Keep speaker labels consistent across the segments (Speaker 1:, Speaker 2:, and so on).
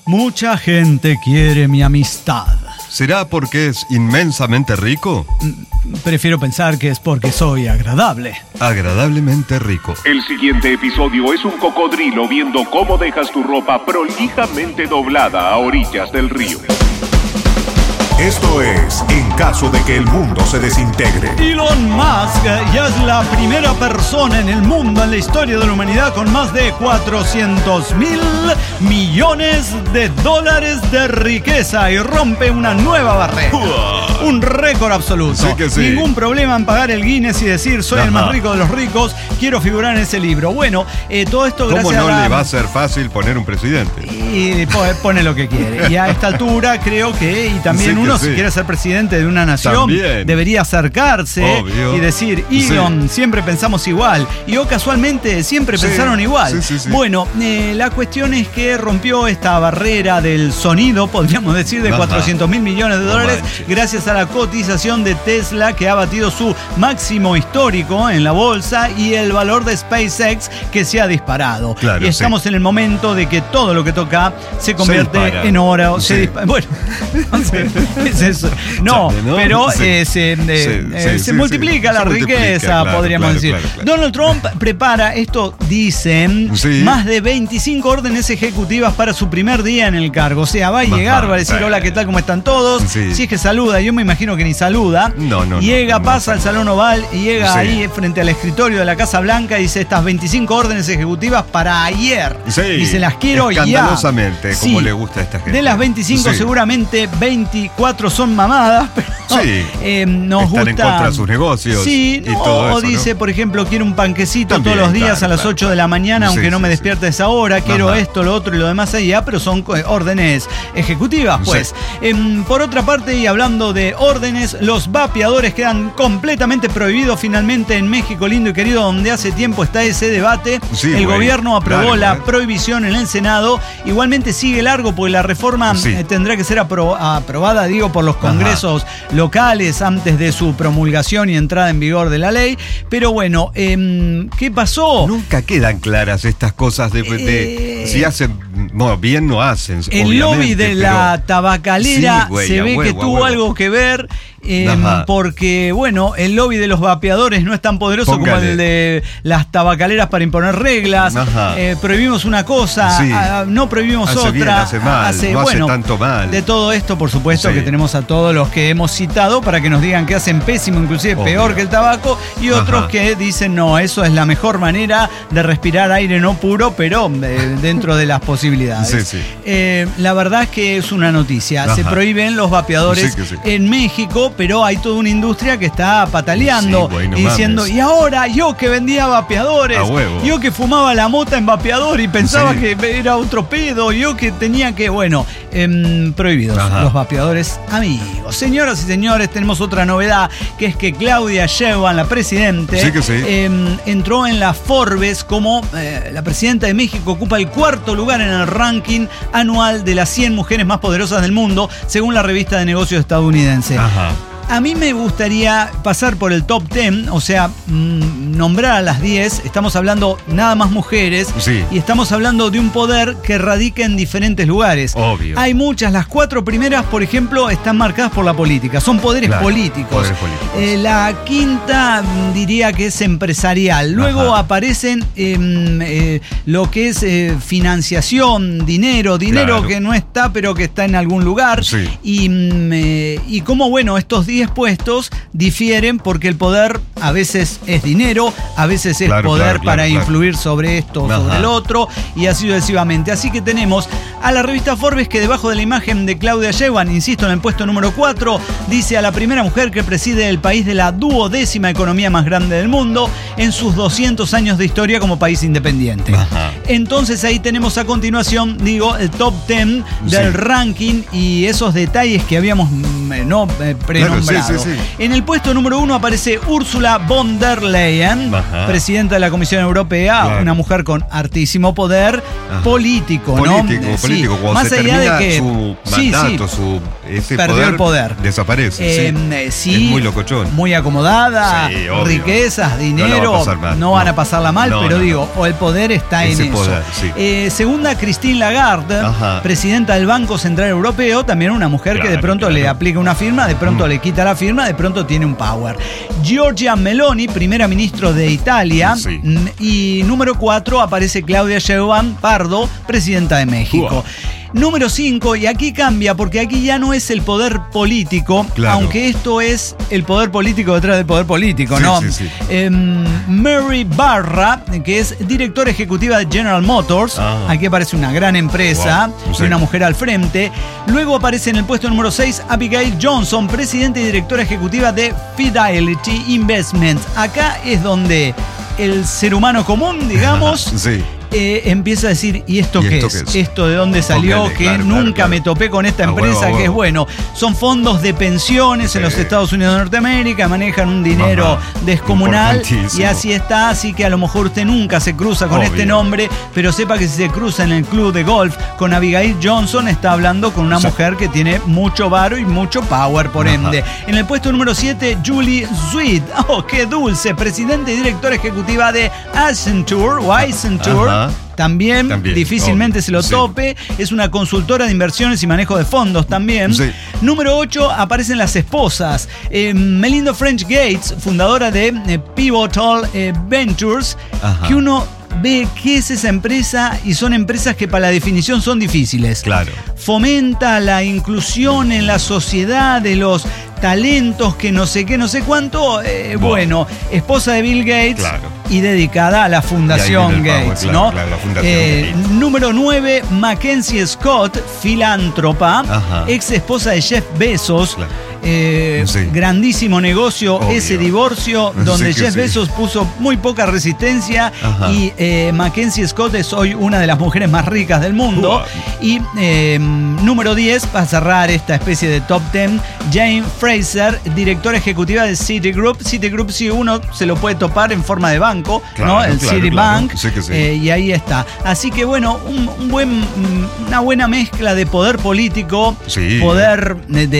Speaker 1: Mucha gente quiere mi amistad.
Speaker 2: ¿Será porque es inmensamente rico?
Speaker 1: Prefiero pensar que es porque soy agradable.
Speaker 2: Agradablemente rico.
Speaker 3: El siguiente episodio es un cocodrilo viendo cómo dejas tu ropa prolijamente doblada a orillas del río.
Speaker 4: Esto es En caso de que el mundo se desintegre.
Speaker 1: Elon Musk ya es la primera persona en el mundo, en la historia de la humanidad, con más de 400.000 millones de dólares de riqueza y rompe una nueva barrera. Un récord absoluto.
Speaker 2: Sí que sí.
Speaker 1: Ningún problema en pagar el Guinness y decir soy el más rico de los ricos, quiero figurar en ese libro. Bueno, todo esto gracias
Speaker 2: ¿Cómo no
Speaker 1: a
Speaker 2: le va a ser fácil poner un presidente?
Speaker 1: Y pone lo que quiere. Y a esta altura creo que, y también
Speaker 2: Sí que
Speaker 1: uno
Speaker 2: sí.
Speaker 1: si quiere ser presidente de una nación,
Speaker 2: También.
Speaker 1: debería acercarse
Speaker 2: Obvio.
Speaker 1: y decir, Elon, siempre pensamos igual. Y casualmente siempre
Speaker 2: Sí.
Speaker 1: pensaron igual.
Speaker 2: Sí.
Speaker 1: Bueno, la cuestión es que rompió esta barrera del sonido, podríamos decir, de 400.000 millones de dólares,
Speaker 2: manches.
Speaker 1: gracias a la cotización de Tesla, que ha batido su máximo histórico en la bolsa, y el valor de SpaceX, que se ha disparado.
Speaker 2: Claro,
Speaker 1: y estamos en el momento de que todo lo que toca se convierte
Speaker 2: dispara.
Speaker 1: en oro.
Speaker 2: Sí.
Speaker 1: Bueno, es eso. No,
Speaker 2: Chale, ¿no?
Speaker 1: pero
Speaker 2: Sí.
Speaker 1: se multiplica la
Speaker 2: Se multiplica,
Speaker 1: riqueza,
Speaker 2: claro,
Speaker 1: podríamos decir.
Speaker 2: claro.
Speaker 1: Donald Trump prepara, esto dicen,
Speaker 2: Sí.
Speaker 1: más de 25 órdenes ejecutivas para su primer día en el cargo. O sea, va a llegar, va a decir,
Speaker 2: sí.
Speaker 1: hola, ¿qué tal? ¿Cómo están todos?
Speaker 2: Sí.
Speaker 1: Si es que saluda, yo me imagino que ni saluda.
Speaker 2: No,
Speaker 1: Llega,
Speaker 2: no,
Speaker 1: pasa al Salón Oval y llega
Speaker 2: Sí.
Speaker 1: ahí frente al escritorio de la Casa Blanca y dice, estas 25 órdenes ejecutivas para ayer.
Speaker 2: Sí.
Speaker 1: Y se las quiero ya.
Speaker 2: Escandalosamente, como
Speaker 1: Sí.
Speaker 2: le gusta a esta gente.
Speaker 1: De las 25
Speaker 2: Sí.
Speaker 1: seguramente 24 son mamadas, pero
Speaker 2: Sí.
Speaker 1: nos
Speaker 2: Están
Speaker 1: gusta.
Speaker 2: en contra de sus negocios
Speaker 1: Sí,
Speaker 2: y todo
Speaker 1: o
Speaker 2: eso,
Speaker 1: dice,
Speaker 2: ¿no?
Speaker 1: por ejemplo, quiero un panquecito
Speaker 2: También,
Speaker 1: todos los días
Speaker 2: claro,
Speaker 1: a las 8 de la mañana,
Speaker 2: Sí,
Speaker 1: aunque no
Speaker 2: sí,
Speaker 1: me
Speaker 2: sí.
Speaker 1: despierte a esa hora, quiero
Speaker 2: Ajá.
Speaker 1: esto, lo otro y lo demás allá, pero son órdenes ejecutivas, pues. Por otra parte, y hablando de órdenes, los vapeadores quedan completamente prohibidos finalmente en México, lindo y querido, donde hace tiempo está ese debate.
Speaker 2: Sí,
Speaker 1: el
Speaker 2: güey,
Speaker 1: gobierno aprobó
Speaker 2: largo,
Speaker 1: la prohibición en el Senado. Igualmente sigue largo porque la reforma
Speaker 2: Sí.
Speaker 1: tendrá que ser aprobada, por los congresos locales antes de su promulgación y entrada en vigor de la ley. Pero bueno, ¿qué pasó?
Speaker 2: Nunca quedan claras estas cosas de si hacen bien, no hacen.
Speaker 1: El lobby de
Speaker 2: pero-
Speaker 1: la tabacalera
Speaker 2: Sí, güey,
Speaker 1: se
Speaker 2: a
Speaker 1: ve que
Speaker 2: huevo, a
Speaker 1: tuvo
Speaker 2: huevo.
Speaker 1: algo que ver.
Speaker 2: Ajá.
Speaker 1: Porque, bueno, el lobby de los vapeadores no es tan poderoso como
Speaker 2: Póngale.
Speaker 1: el de las tabacaleras para imponer reglas.
Speaker 2: Ajá.
Speaker 1: Prohibimos una cosa,
Speaker 2: Sí.
Speaker 1: no prohibimos
Speaker 2: Hace
Speaker 1: otra.
Speaker 2: bien, hace mal, no hace tanto mal.
Speaker 1: De todo esto, por supuesto,
Speaker 2: Sí.
Speaker 1: que tenemos a todos los que hemos citado para que nos digan que hacen pésimo, inclusive
Speaker 2: Obvio.
Speaker 1: peor que el tabaco, y otros
Speaker 2: Ajá.
Speaker 1: que dicen, no, eso es la mejor manera de respirar aire no puro, pero dentro de las posibilidades.
Speaker 2: Sí.
Speaker 1: La verdad es que es una noticia.
Speaker 2: Ajá.
Speaker 1: Se prohíben los vapeadores
Speaker 2: Sí que sí.
Speaker 1: en México, pero hay toda una industria que está pataleando
Speaker 2: Sí, güey, no
Speaker 1: y diciendo,
Speaker 2: mames.
Speaker 1: y ahora yo que vendía vapeadores,
Speaker 2: A huevo.
Speaker 1: yo que fumaba la mota en vapeador y pensaba
Speaker 2: Sí.
Speaker 1: que era otro pedo, yo que tenía que, prohibidos
Speaker 2: Ajá.
Speaker 1: los vapeadores amigos. Señoras y señores, tenemos otra novedad, que es que Claudia Sheinbaum, la presidente,
Speaker 2: Sí que sí.
Speaker 1: entró en la Forbes como la presidenta de México, ocupa el 4º lugar en el ranking anual de las 100 mujeres más poderosas del mundo, según la revista de negocios estadounidense.
Speaker 2: Ajá.
Speaker 1: A mí me gustaría pasar por el top 10, o sea, nombrar a las 10. Estamos hablando nada más mujeres.
Speaker 2: Sí.
Speaker 1: Y estamos hablando de un poder que radica en diferentes lugares.
Speaker 2: Obvio.
Speaker 1: Hay muchas. Las 4 primeras, por ejemplo, están marcadas por la política. Son poderes
Speaker 2: Claro,
Speaker 1: políticos.
Speaker 2: poderes políticos.
Speaker 1: La quinta diría que es empresarial. Luego
Speaker 2: Ajá.
Speaker 1: aparecen lo que es financiación, dinero
Speaker 2: Claro.
Speaker 1: que no está, pero que está en algún lugar.
Speaker 2: Sí.
Speaker 1: Y como, bueno, estos 10 puestos difieren porque el poder a veces es dinero, a veces es
Speaker 2: Claro,
Speaker 1: poder
Speaker 2: claro,
Speaker 1: para
Speaker 2: claro.
Speaker 1: influir sobre esto o
Speaker 2: Ajá.
Speaker 1: sobre el otro, y así sucesivamente. Así que tenemos a la revista Forbes, que debajo de la imagen de Claudia Sheinbaum, insisto, en el puesto número 4, dice a la primera mujer que preside el país de la 12ª economía más grande del mundo en sus 200 años de historia como país independiente.
Speaker 2: Ajá.
Speaker 1: Entonces ahí tenemos a continuación, el top 10 del
Speaker 2: Sí.
Speaker 1: ranking y esos detalles que habíamos prenombrado.
Speaker 2: Claro, sí.
Speaker 1: En el puesto número 1 aparece Ursula von der Leyen,
Speaker 2: Ajá.
Speaker 1: presidenta de la Comisión Europea,
Speaker 2: Claro.
Speaker 1: una mujer con hartísimo poder
Speaker 2: Ajá.
Speaker 1: político,
Speaker 2: Político,
Speaker 1: ¿no?
Speaker 2: político, político. Cuando
Speaker 1: Más
Speaker 2: se
Speaker 1: allá
Speaker 2: termina
Speaker 1: de que
Speaker 2: su mandato, ese
Speaker 1: perdió el poder.
Speaker 2: Desaparece.
Speaker 1: Sí,
Speaker 2: es muy locochón.
Speaker 1: muy acomodada,
Speaker 2: Sí, obvio.
Speaker 1: riquezas, dinero, no van a pasarla mal, pero digo, o el poder está
Speaker 2: ese
Speaker 1: en
Speaker 2: poder,
Speaker 1: eso.
Speaker 2: sí.
Speaker 1: Segunda, Christine Lagarde,
Speaker 2: Ajá.
Speaker 1: presidenta del Banco Central Europeo, también una mujer que de pronto le aplica una firma, de pronto le quita la firma, de pronto tiene un power. Giorgia Meloni, primera ministra de Italia.
Speaker 2: Sí.
Speaker 1: Y número 4 aparece Claudia Sheinbaum Pardo, presidenta de México. Número 5, y aquí cambia, porque aquí ya no es el poder político,
Speaker 2: claro.
Speaker 1: aunque esto es el poder político detrás del poder político,
Speaker 2: Sí,
Speaker 1: ¿no?
Speaker 2: sí, sí.
Speaker 1: Mary Barra, que es directora ejecutiva de General Motors, aquí aparece una gran empresa,
Speaker 2: Wow. Sí.
Speaker 1: y una mujer al frente. Luego aparece en el puesto número 6 Abigail Johnson, presidenta y directora ejecutiva de Fidelity Investments. Acá es donde el ser humano común, digamos,
Speaker 2: Sí.
Speaker 1: empieza a decir, ¿y esto qué es? ¿Esto de dónde salió?
Speaker 2: Póngale,
Speaker 1: Que
Speaker 2: claro,
Speaker 1: nunca
Speaker 2: claro.
Speaker 1: me topé con esta
Speaker 2: A
Speaker 1: empresa,
Speaker 2: huevo, a
Speaker 1: que es
Speaker 2: huevo.
Speaker 1: bueno. Son fondos de pensiones en los Estados Unidos de Norteamérica, manejan un dinero
Speaker 2: Ajá.
Speaker 1: descomunal,
Speaker 2: Importantísimo.
Speaker 1: y así está, así que a lo mejor usted nunca se cruza con
Speaker 2: Obvio.
Speaker 1: este nombre, pero sepa que si se cruza en el club de golf con Abigail Johnson, está hablando con una mujer que tiene mucho varo y mucho power, por ende. En el puesto número 7, Julie Sweet, oh, qué dulce, presidenta y directora ejecutiva de Accenture, o Accenture.
Speaker 2: Ajá.
Speaker 1: También difícilmente
Speaker 2: obvio.
Speaker 1: se lo tope. Es una consultora de inversiones y manejo de fondos también.
Speaker 2: Sí.
Speaker 1: Número 8, aparecen las esposas. Melinda French Gates, fundadora de Pivotal Ventures,
Speaker 2: Ajá.
Speaker 1: que uno ve qué es esa empresa, y son empresas que para la definición son difíciles.
Speaker 2: Claro.
Speaker 1: Fomenta la inclusión en la sociedad de los talentos, que no sé qué, no sé cuánto. Bueno, esposa de Bill Gates.
Speaker 2: Claro.
Speaker 1: Y dedicada a la Fundación
Speaker 2: Y ahí viene el
Speaker 1: Gates,
Speaker 2: power,
Speaker 1: ¿no?
Speaker 2: claro, la Fundación Gates.
Speaker 1: Número 9, Mackenzie Scott, filántropa,
Speaker 2: Ajá.
Speaker 1: ex esposa de Jeff Bezos.
Speaker 2: Claro.
Speaker 1: Sí. Grandísimo negocio,
Speaker 2: Obvio.
Speaker 1: ese divorcio, donde
Speaker 2: Sí que
Speaker 1: Jeff
Speaker 2: sí.
Speaker 1: Bezos puso muy poca resistencia.
Speaker 2: Ajá.
Speaker 1: Y Mackenzie Scott es hoy una de las mujeres más ricas del mundo. Y número 10, para cerrar esta especie de top 10, Jane Fraser, directora ejecutiva de Citigroup. Citigroup, si uno se lo puede topar en forma de banco,
Speaker 2: Claro,
Speaker 1: ¿no? El
Speaker 2: claro,
Speaker 1: Citibank.
Speaker 2: claro. Sí que sí.
Speaker 1: Y ahí está. Así que bueno, una buena mezcla de poder político,
Speaker 2: Sí.
Speaker 1: poder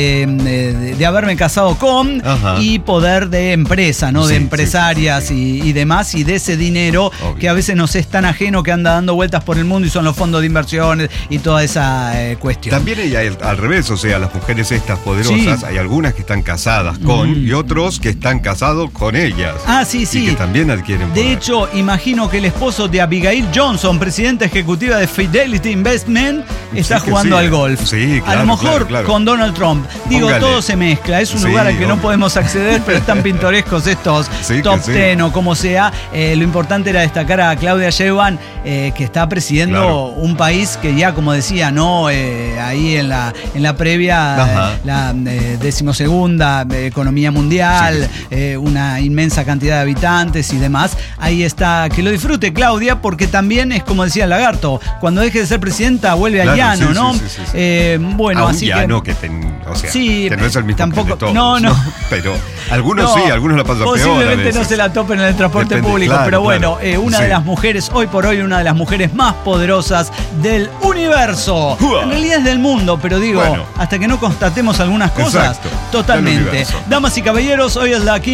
Speaker 1: de haberme casado con,
Speaker 2: Ajá.
Speaker 1: y poder de empresa, ¿no?
Speaker 2: Sí,
Speaker 1: De
Speaker 2: sí,
Speaker 1: empresarias
Speaker 2: sí,
Speaker 1: y demás, y de ese dinero
Speaker 2: Obvio.
Speaker 1: que a veces nos es tan ajeno, que anda dando vueltas por el mundo, y son los fondos de inversiones y toda esa cuestión.
Speaker 2: También hay al revés, o sea, las mujeres estas poderosas,
Speaker 1: Sí.
Speaker 2: hay algunas que están casadas con y otros que están casados con ellas.
Speaker 1: Ah, sí, sí.
Speaker 2: Y que también adquieren poder.
Speaker 1: De hecho, imagino que el esposo de Abigail Johnson, presidenta ejecutiva de Fidelity Investment, está
Speaker 2: Sí que
Speaker 1: jugando
Speaker 2: sí.
Speaker 1: al golf.
Speaker 2: Sí,
Speaker 1: a
Speaker 2: claro,
Speaker 1: lo mejor
Speaker 2: claro, claro.
Speaker 1: con Donald Trump. Digo,
Speaker 2: Póngale.
Speaker 1: todo se mezcla. Es un
Speaker 2: Sí,
Speaker 1: lugar al que no
Speaker 2: obvio.
Speaker 1: podemos acceder, pero están pintorescos estos
Speaker 2: Sí que
Speaker 1: top
Speaker 2: sí.
Speaker 1: 10 o como sea. Lo importante era destacar a Claudia Sheinbaum, que está presidiendo
Speaker 2: Claro.
Speaker 1: un país que ya, como decía, ¿no? Ahí en la previa,
Speaker 2: Ajá.
Speaker 1: la 12ª economía mundial,
Speaker 2: Sí,
Speaker 1: una inmensa cantidad de habitantes y demás. Ahí está, que lo disfrute Claudia, porque también es como decía el Lagarto, cuando deje de ser presidenta vuelve al
Speaker 2: Claro,
Speaker 1: llano,
Speaker 2: sí,
Speaker 1: ¿no?
Speaker 2: sí, sí, sí.
Speaker 1: Bueno,
Speaker 2: A un
Speaker 1: así
Speaker 2: llano
Speaker 1: que...
Speaker 2: o sea,
Speaker 1: Sí,
Speaker 2: que no es el mismo
Speaker 1: tampoco-
Speaker 2: que el de todos,
Speaker 1: no, no.
Speaker 2: Pero algunos
Speaker 1: No,
Speaker 2: sí, algunos la pasan peor a
Speaker 1: posiblemente
Speaker 2: veces.
Speaker 1: no se la topen en el transporte
Speaker 2: Depende,
Speaker 1: público,
Speaker 2: claro,
Speaker 1: pero bueno,
Speaker 2: claro.
Speaker 1: una
Speaker 2: Sí.
Speaker 1: de las mujeres, hoy por hoy, una de las mujeres más poderosas del universo.
Speaker 2: Uah.
Speaker 1: En realidad es del mundo, pero digo,
Speaker 2: Bueno.
Speaker 1: hasta que no constatemos algunas cosas,
Speaker 2: Exacto, del
Speaker 1: totalmente.
Speaker 2: universo.
Speaker 1: Damas y caballeros, hoy es la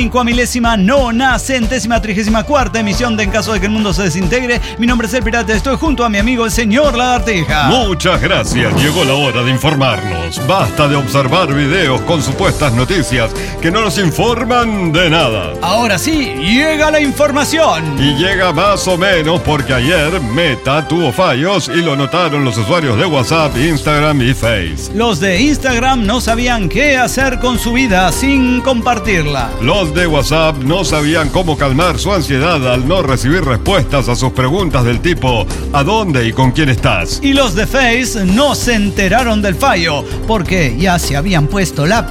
Speaker 1: 59ª emisión de En Caso de que el Mundo se Desintegre. Mi nombre es El Pirata, estoy junto a mi amigo el señor Lagartija.
Speaker 2: Muchas gracias, llegó la hora de informarnos. Basta de observar videos con supuestas noticias que no nos informan de nada.
Speaker 1: Ahora sí, llega la información.
Speaker 2: Y llega más o menos porque ayer Meta tuvo fallos y lo notaron los usuarios de WhatsApp, Instagram y Face.
Speaker 1: Los de Instagram no sabían qué hacer con su vida sin compartirla.
Speaker 2: Los de WhatsApp no sabían cómo calmar su ansiedad al no recibir respuestas a sus preguntas del tipo ¿a dónde y con quién estás?
Speaker 1: Y los de Face no se enteraron del fallo, porque ya se habían puesto la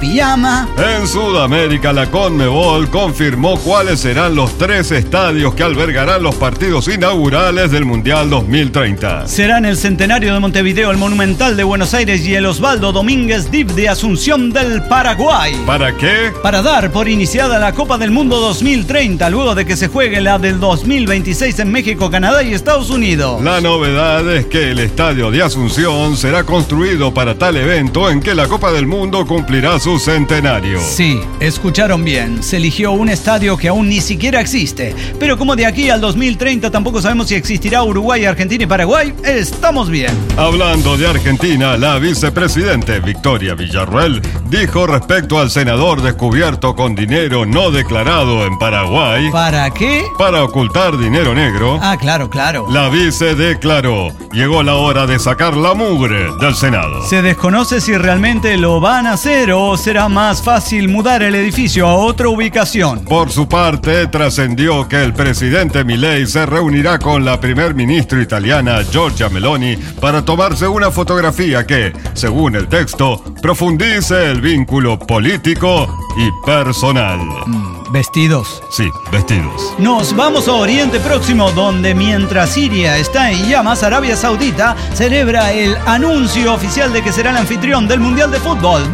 Speaker 1: pijama.
Speaker 2: En Sudamérica, la Conmebol confirmó cuáles serán los 3 estadios que albergarán los partidos inaugurales del Mundial 2030.
Speaker 1: Serán el Centenario de Montevideo, el Monumental de Buenos Aires y el Osvaldo Domínguez DIF de Asunción del Paraguay.
Speaker 2: ¿Para qué?
Speaker 1: Para dar por iniciada la Copa del Mundo 2030, luego de que se juegue la del 2026 en México, Canadá y Estados Unidos.
Speaker 2: La novedad es que el estadio de Asunción será construido para tal evento en que la Copa del Mundo cumplirá su centenario.
Speaker 1: Sí, escucharon bien. Se eligió un estadio que aún ni siquiera existe. Pero como de aquí al 2030 tampoco sabemos si existirá Uruguay, Argentina y Paraguay, estamos bien.
Speaker 2: Hablando de Argentina, la vicepresidente Victoria Villarruel dijo respecto al senador descubierto con dinero no declarado en Paraguay.
Speaker 1: ¿Para qué?
Speaker 2: Para ocultar dinero negro.
Speaker 1: Ah, claro, claro.
Speaker 2: La vice declaró: llegó la hora de sacar la mugre del Senado.
Speaker 1: Se desconoce si realmente lo van a hacer o será más fácil mudar el edificio a otra ubicación.
Speaker 2: Por su parte, trascendió que el presidente Milei se reunirá con la primer ministra italiana Giorgia Meloni para tomarse una fotografía que, según el texto, profundice el vínculo político y personal.
Speaker 1: ¿Vestidos?
Speaker 2: Sí, vestidos.
Speaker 1: Nos vamos a Oriente Próximo, donde mientras Siria está en llamas, Arabia Saudita celebra el anuncio oficial de que será el anfitrión del Mundial de Fútbol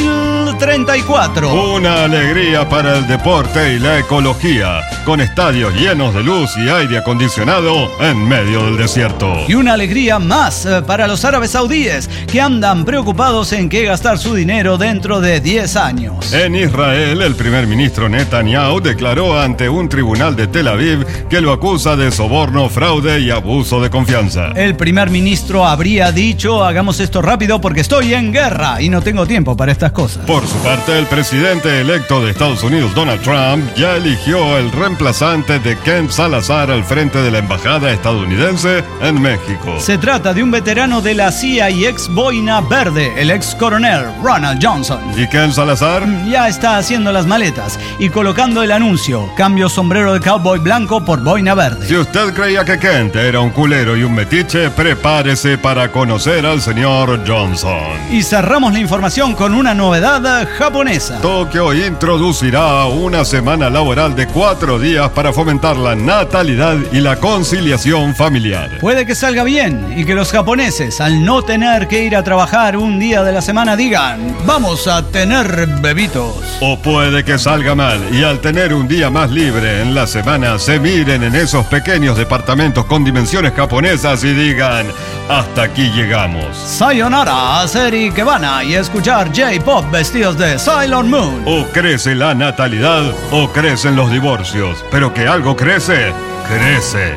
Speaker 1: 2034.
Speaker 2: Una alegría para el deporte y la ecología, con estadios llenos de luz y aire acondicionado en medio del desierto.
Speaker 1: Y una alegría más para los árabes saudíes, que andan preocupados en qué gastar su dinero dentro de 10 años.
Speaker 2: En Israel, el primer ministro Netanyahu declaró ante un tribunal de Tel Aviv que lo acusa de soborno, fraude y abuso de confianza.
Speaker 1: El primer ministro habría dicho: hagamos esto rápido porque estoy en guerra y no tengo tiempo para estas cosas.
Speaker 2: Por su parte, el presidente electo de Estados Unidos, Donald Trump, ya eligió el reemplazante de Ken Salazar al frente de la embajada estadounidense en México.
Speaker 1: Se trata de un veterano de la CIA y ex boina verde, el ex coronel Ronald Johnson.
Speaker 2: ¿Y Ken Salazar?
Speaker 1: Ya está haciendo las maletas y colocando el anuncio: cambio sombrero de cowboy blanco por boina verde.
Speaker 2: Si usted creía que Kent era un culero y un metiche, prepárese para conocer al señor Johnson.
Speaker 1: Y cerramos la información con una novedad japonesa.
Speaker 2: Tokio introducirá una semana laboral de 4 días para fomentar la natalidad y la conciliación familiar.
Speaker 1: Puede que salga bien y que los japoneses, al no tener que ir a trabajar un día de la semana, digan: vamos a tener bebitos.
Speaker 2: O puede que salga mal y al tener un día más libre en la semana se miren en esos pequeños departamentos con dimensiones japonesas y digan: hasta aquí llegamos.
Speaker 1: Sayonara, hacer ikebana y escuchar J-Pop vestidos de Sailor Moon.
Speaker 2: O crece la natalidad o crecen los divorcios, pero que algo crece, crece.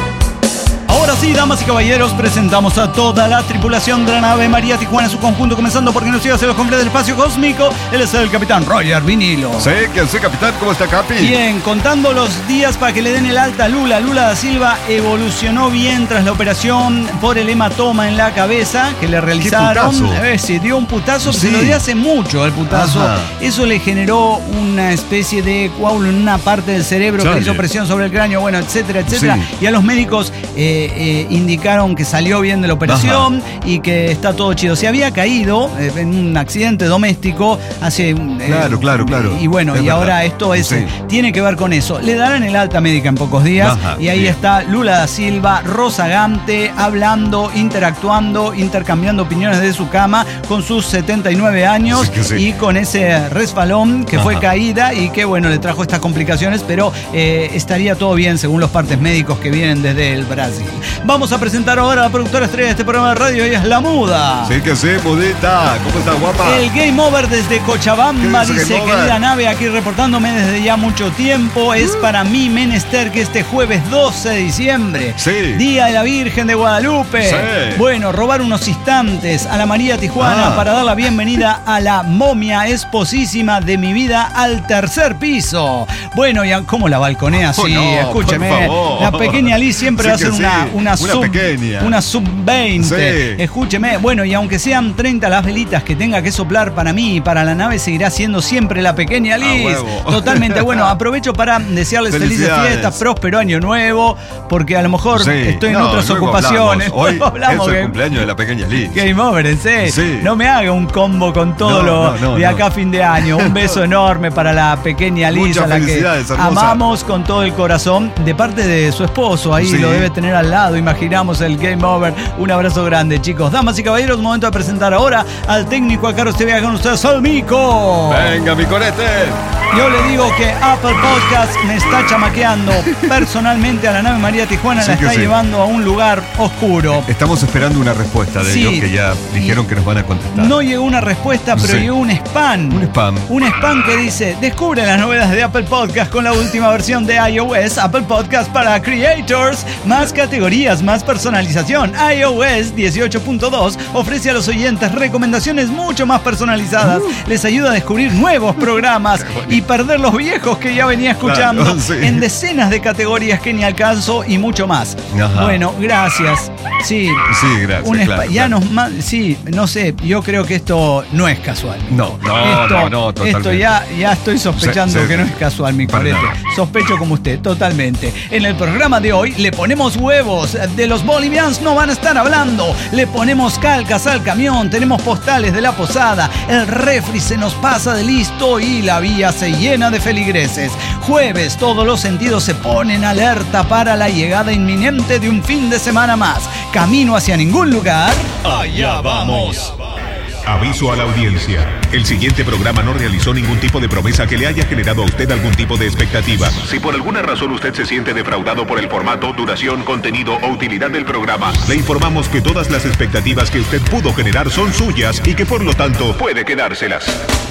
Speaker 1: Ahora sí, damas y caballeros, presentamos a toda la tripulación de la nave María Tijuana en su conjunto, comenzando porque nos llega hacia los confines del espacio cósmico. Él es el capitán Roger Vinilo.
Speaker 2: Sí, ¿quién sí, capitán? ¿Cómo está, Capi?
Speaker 1: Bien, contando los días para que le den el alta a Lula. Lula da Silva evolucionó bien tras la operación por el hematoma en la cabeza que le realizaron.
Speaker 2: ¿Qué putazo?
Speaker 1: Se dio un putazo,
Speaker 2: Sí.
Speaker 1: se lo dio hace mucho el putazo.
Speaker 2: Ajá.
Speaker 1: Eso le generó una especie de coágulo en una parte del cerebro que
Speaker 2: Chale.
Speaker 1: le hizo presión sobre el cráneo, bueno, etcétera, etcétera.
Speaker 2: Sí.
Speaker 1: Y a los médicos indicaron que salió bien de la operación y que está todo chido. Se había caído en un accidente doméstico hace...
Speaker 2: Claro.
Speaker 1: Y bueno,
Speaker 2: Es
Speaker 1: y
Speaker 2: verdad.
Speaker 1: ahora esto es,
Speaker 2: Sí.
Speaker 1: tiene que ver con eso. Le darán el alta médica en pocos días.
Speaker 2: Ajá,
Speaker 1: Y ahí
Speaker 2: bien.
Speaker 1: está Lula da Silva, rozagante, hablando, interactuando, intercambiando opiniones de su cama con sus 79 años
Speaker 2: Sí que sí.
Speaker 1: y con ese resbalón que fue
Speaker 2: Ajá.
Speaker 1: caída y que bueno, le trajo estas complicaciones, pero estaría todo bien según los partes médicos que vienen desde el Brasil. Vamos a presentar ahora a la productora estrella de este programa de radio, ella es La Muda.
Speaker 2: Sí que sí, mudita. ¿Cómo está, guapa?
Speaker 1: El Game Over desde Cochabamba,
Speaker 2: ¿Qué dice
Speaker 1: dice:
Speaker 2: Game Over?
Speaker 1: querida nave, aquí reportándome desde ya mucho tiempo. Es para mí menester que este jueves 12 de diciembre,
Speaker 2: Sí.
Speaker 1: Día de la Virgen de Guadalupe,
Speaker 2: Sí.
Speaker 1: bueno, robar unos instantes a la María Tijuana para dar la bienvenida a la momia esposísima de mi vida al tercer piso. Bueno, ya como la balconea así,
Speaker 2: Oh, no,
Speaker 1: escúcheme,
Speaker 2: por favor.
Speaker 1: la pequeña Liz siempre
Speaker 2: Sí
Speaker 1: va a hacer
Speaker 2: que sí.
Speaker 1: una
Speaker 2: pequeña.
Speaker 1: Una sub-20.
Speaker 2: Sí.
Speaker 1: Escúcheme, bueno, y aunque sean 30 las velitas que tenga que soplar para mí y para la nave, seguirá siendo siempre la pequeña Liz. Totalmente. Bueno, aprovecho para desearles felices fiestas, próspero año nuevo, porque a lo mejor estoy en otras ocupaciones.
Speaker 2: Hoy
Speaker 1: hablamos
Speaker 2: es el cumpleaños de la pequeña Liz.
Speaker 1: Game over, en serio.
Speaker 2: Sí.
Speaker 1: No me haga un combo con todo de acá a fin de año. Un beso enorme para la pequeña Liz,
Speaker 2: muchas
Speaker 1: a la que
Speaker 2: hermosa.
Speaker 1: amamos con todo el corazón, de parte de su esposo. Ahí lo debe tener al lado, imaginamos el Game Over. Un abrazo grande, chicos. Damas y caballeros, momento de presentar ahora al técnico, a Carlos TV, con ustedes, al Mico.
Speaker 2: Venga, mi corete.
Speaker 1: Yo le digo que Apple Podcast me está chamaqueando. Personalmente a la nave María Tijuana la está llevando a un lugar oscuro.
Speaker 2: Estamos esperando una respuesta de ellos, que ya dijeron que nos van a contestar.
Speaker 1: No llegó una respuesta, pero llegó un spam. Un spam que dice: descubre las novedades de Apple Podcast con la última versión de iOS. Apple Podcast para Creators. Más categorías, más personalización. iOS 18.2 ofrece a los oyentes recomendaciones mucho más personalizadas. Les ayuda a descubrir nuevos programas y perder los viejos que ya venía escuchando en decenas de categorías que ni alcanzo y mucho más. Bueno, gracias. Sí, gracias. Sí, no sé, yo creo que esto no es casual. No, totalmente. Esto ya estoy sospechando que no es casual, mi corete. Sospecho como usted, totalmente. En el programa de hoy le ponemos huevos. De los bolivianos no van a estar hablando. Le ponemos calcas al camión, tenemos postales de la posada, el refri se nos pasa de listo y la vía se llena de feligreses. Jueves, todos los sentidos se ponen alerta para la llegada inminente de un fin de semana más. Camino hacia ningún lugar.
Speaker 4: Allá vamos. Aviso a la audiencia. El siguiente programa no realizó ningún tipo de promesa que le haya generado a usted algún tipo de expectativa.
Speaker 3: Si por alguna razón usted se siente defraudado por el formato, duración, contenido o utilidad del programa,
Speaker 4: le informamos que todas las expectativas que usted pudo generar son suyas y que por lo tanto
Speaker 3: puede quedárselas.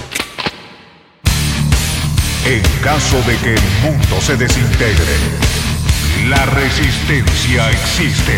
Speaker 4: En caso de que el mundo se desintegre, la resistencia existe.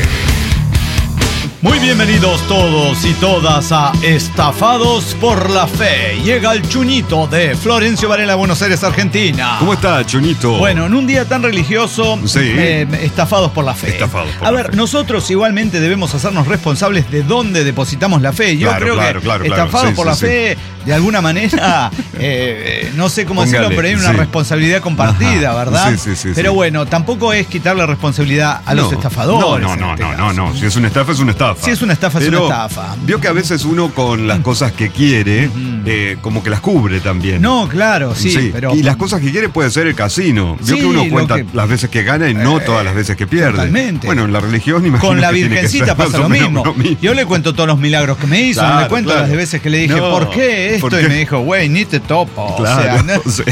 Speaker 1: Muy bienvenidos todos y todas a Estafados por la Fe. Llega el Chuñito de Florencio Varela, Buenos Aires, Argentina.
Speaker 2: ¿Cómo está, Chuñito?
Speaker 1: Bueno, en un día tan religioso, estafados por la fe. A ver, nosotros igualmente debemos hacernos responsables de dónde depositamos la fe. Yo creo que estafados por la fe, de alguna manera, no sé cómo decirlo, pero hay una responsabilidad compartida, ¿verdad? Pero bueno, tampoco es quitarle responsabilidad a los estafadores.
Speaker 2: No. Si es una estafa, es una estafa.
Speaker 1: Si es una estafa, es una estafa.
Speaker 2: Vio que a veces uno con las cosas que quiere, como que las cubre también.
Speaker 1: No, claro, pero...
Speaker 2: Y las cosas que quiere puede ser el casino. Vio que uno cuenta las veces que gana y no todas las veces que pierde.
Speaker 1: Totalmente.
Speaker 2: Bueno, en la religión, imagino
Speaker 1: con la
Speaker 2: que
Speaker 1: Virgencita pasa lo mismo. Yo le cuento todos los milagros que me hizo, no le cuento las veces que le dije, ¿por qué esto? Y me dijo, güey, ni te topo.
Speaker 2: Claro,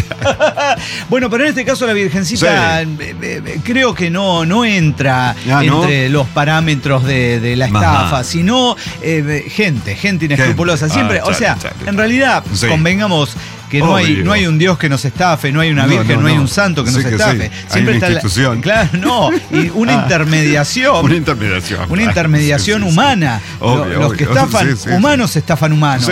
Speaker 1: Bueno, pero en este caso la Virgencita creo que no entra entre los parámetros de la estafa, sino gente inescrupulosa. Siempre, en realidad, convengamos que no hay un Dios que nos estafe, no hay una Virgen, no hay un santo que nos estafe. Siempre
Speaker 2: hay una institución.
Speaker 1: Y una intermediación. Una intermediación humana. Los que estafan humanos estafan humanos.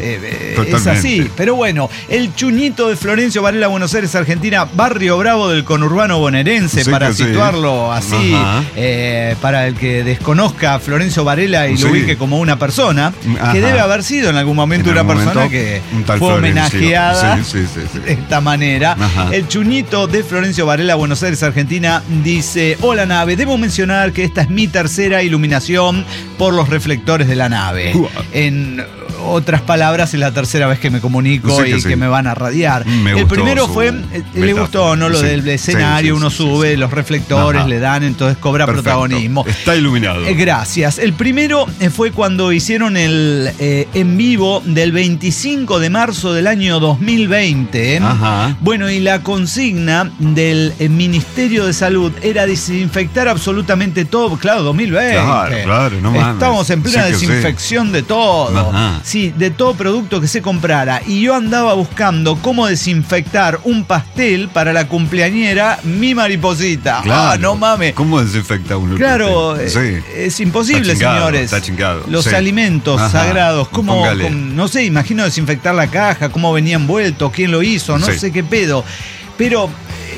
Speaker 1: Es así. Pero bueno, el Chuñito de Florencio Varela, Buenos Aires, Argentina, barrio bravo del conurbano bonaerense, para situarlo así, para el que desconozca Florencio Varela y lo ubique como una persona, que debe haber sido en algún momento una persona que fue homenajeada de esta manera. El Chuñito de Florencio Varela, Buenos Aires, Argentina, dice: hola nave, debo mencionar que esta es mi tercera iluminación por los reflectores de la nave. En otras palabras, es la tercera vez que me comunico que me van a radiar. El primero fue, le gustó, ¿no? Lo del escenario, uno sube, los reflectores le dan, entonces cobra protagonismo.
Speaker 2: Está iluminado.
Speaker 1: Gracias. El primero fue cuando hicieron el en vivo del 25 de marzo del año 2020. Bueno, y la consigna del Ministerio de Salud era desinfectar absolutamente todo. Claro, 2020.
Speaker 2: Claro, no mames.
Speaker 1: Estamos en plena desinfección de todo. Sí, de todo producto que se comprara. Y yo andaba buscando cómo desinfectar un pastel para la cumpleañera Mi Mariposita.
Speaker 2: Claro.
Speaker 1: No mames.
Speaker 2: ¿Cómo desinfecta uno?
Speaker 1: Claro, es imposible, señores.
Speaker 2: Está chingado.
Speaker 1: Los alimentos sagrados, ¿cómo, no sé, imagino desinfectar la caja, cómo venía envuelto, quién lo hizo, no sé qué pedo. Pero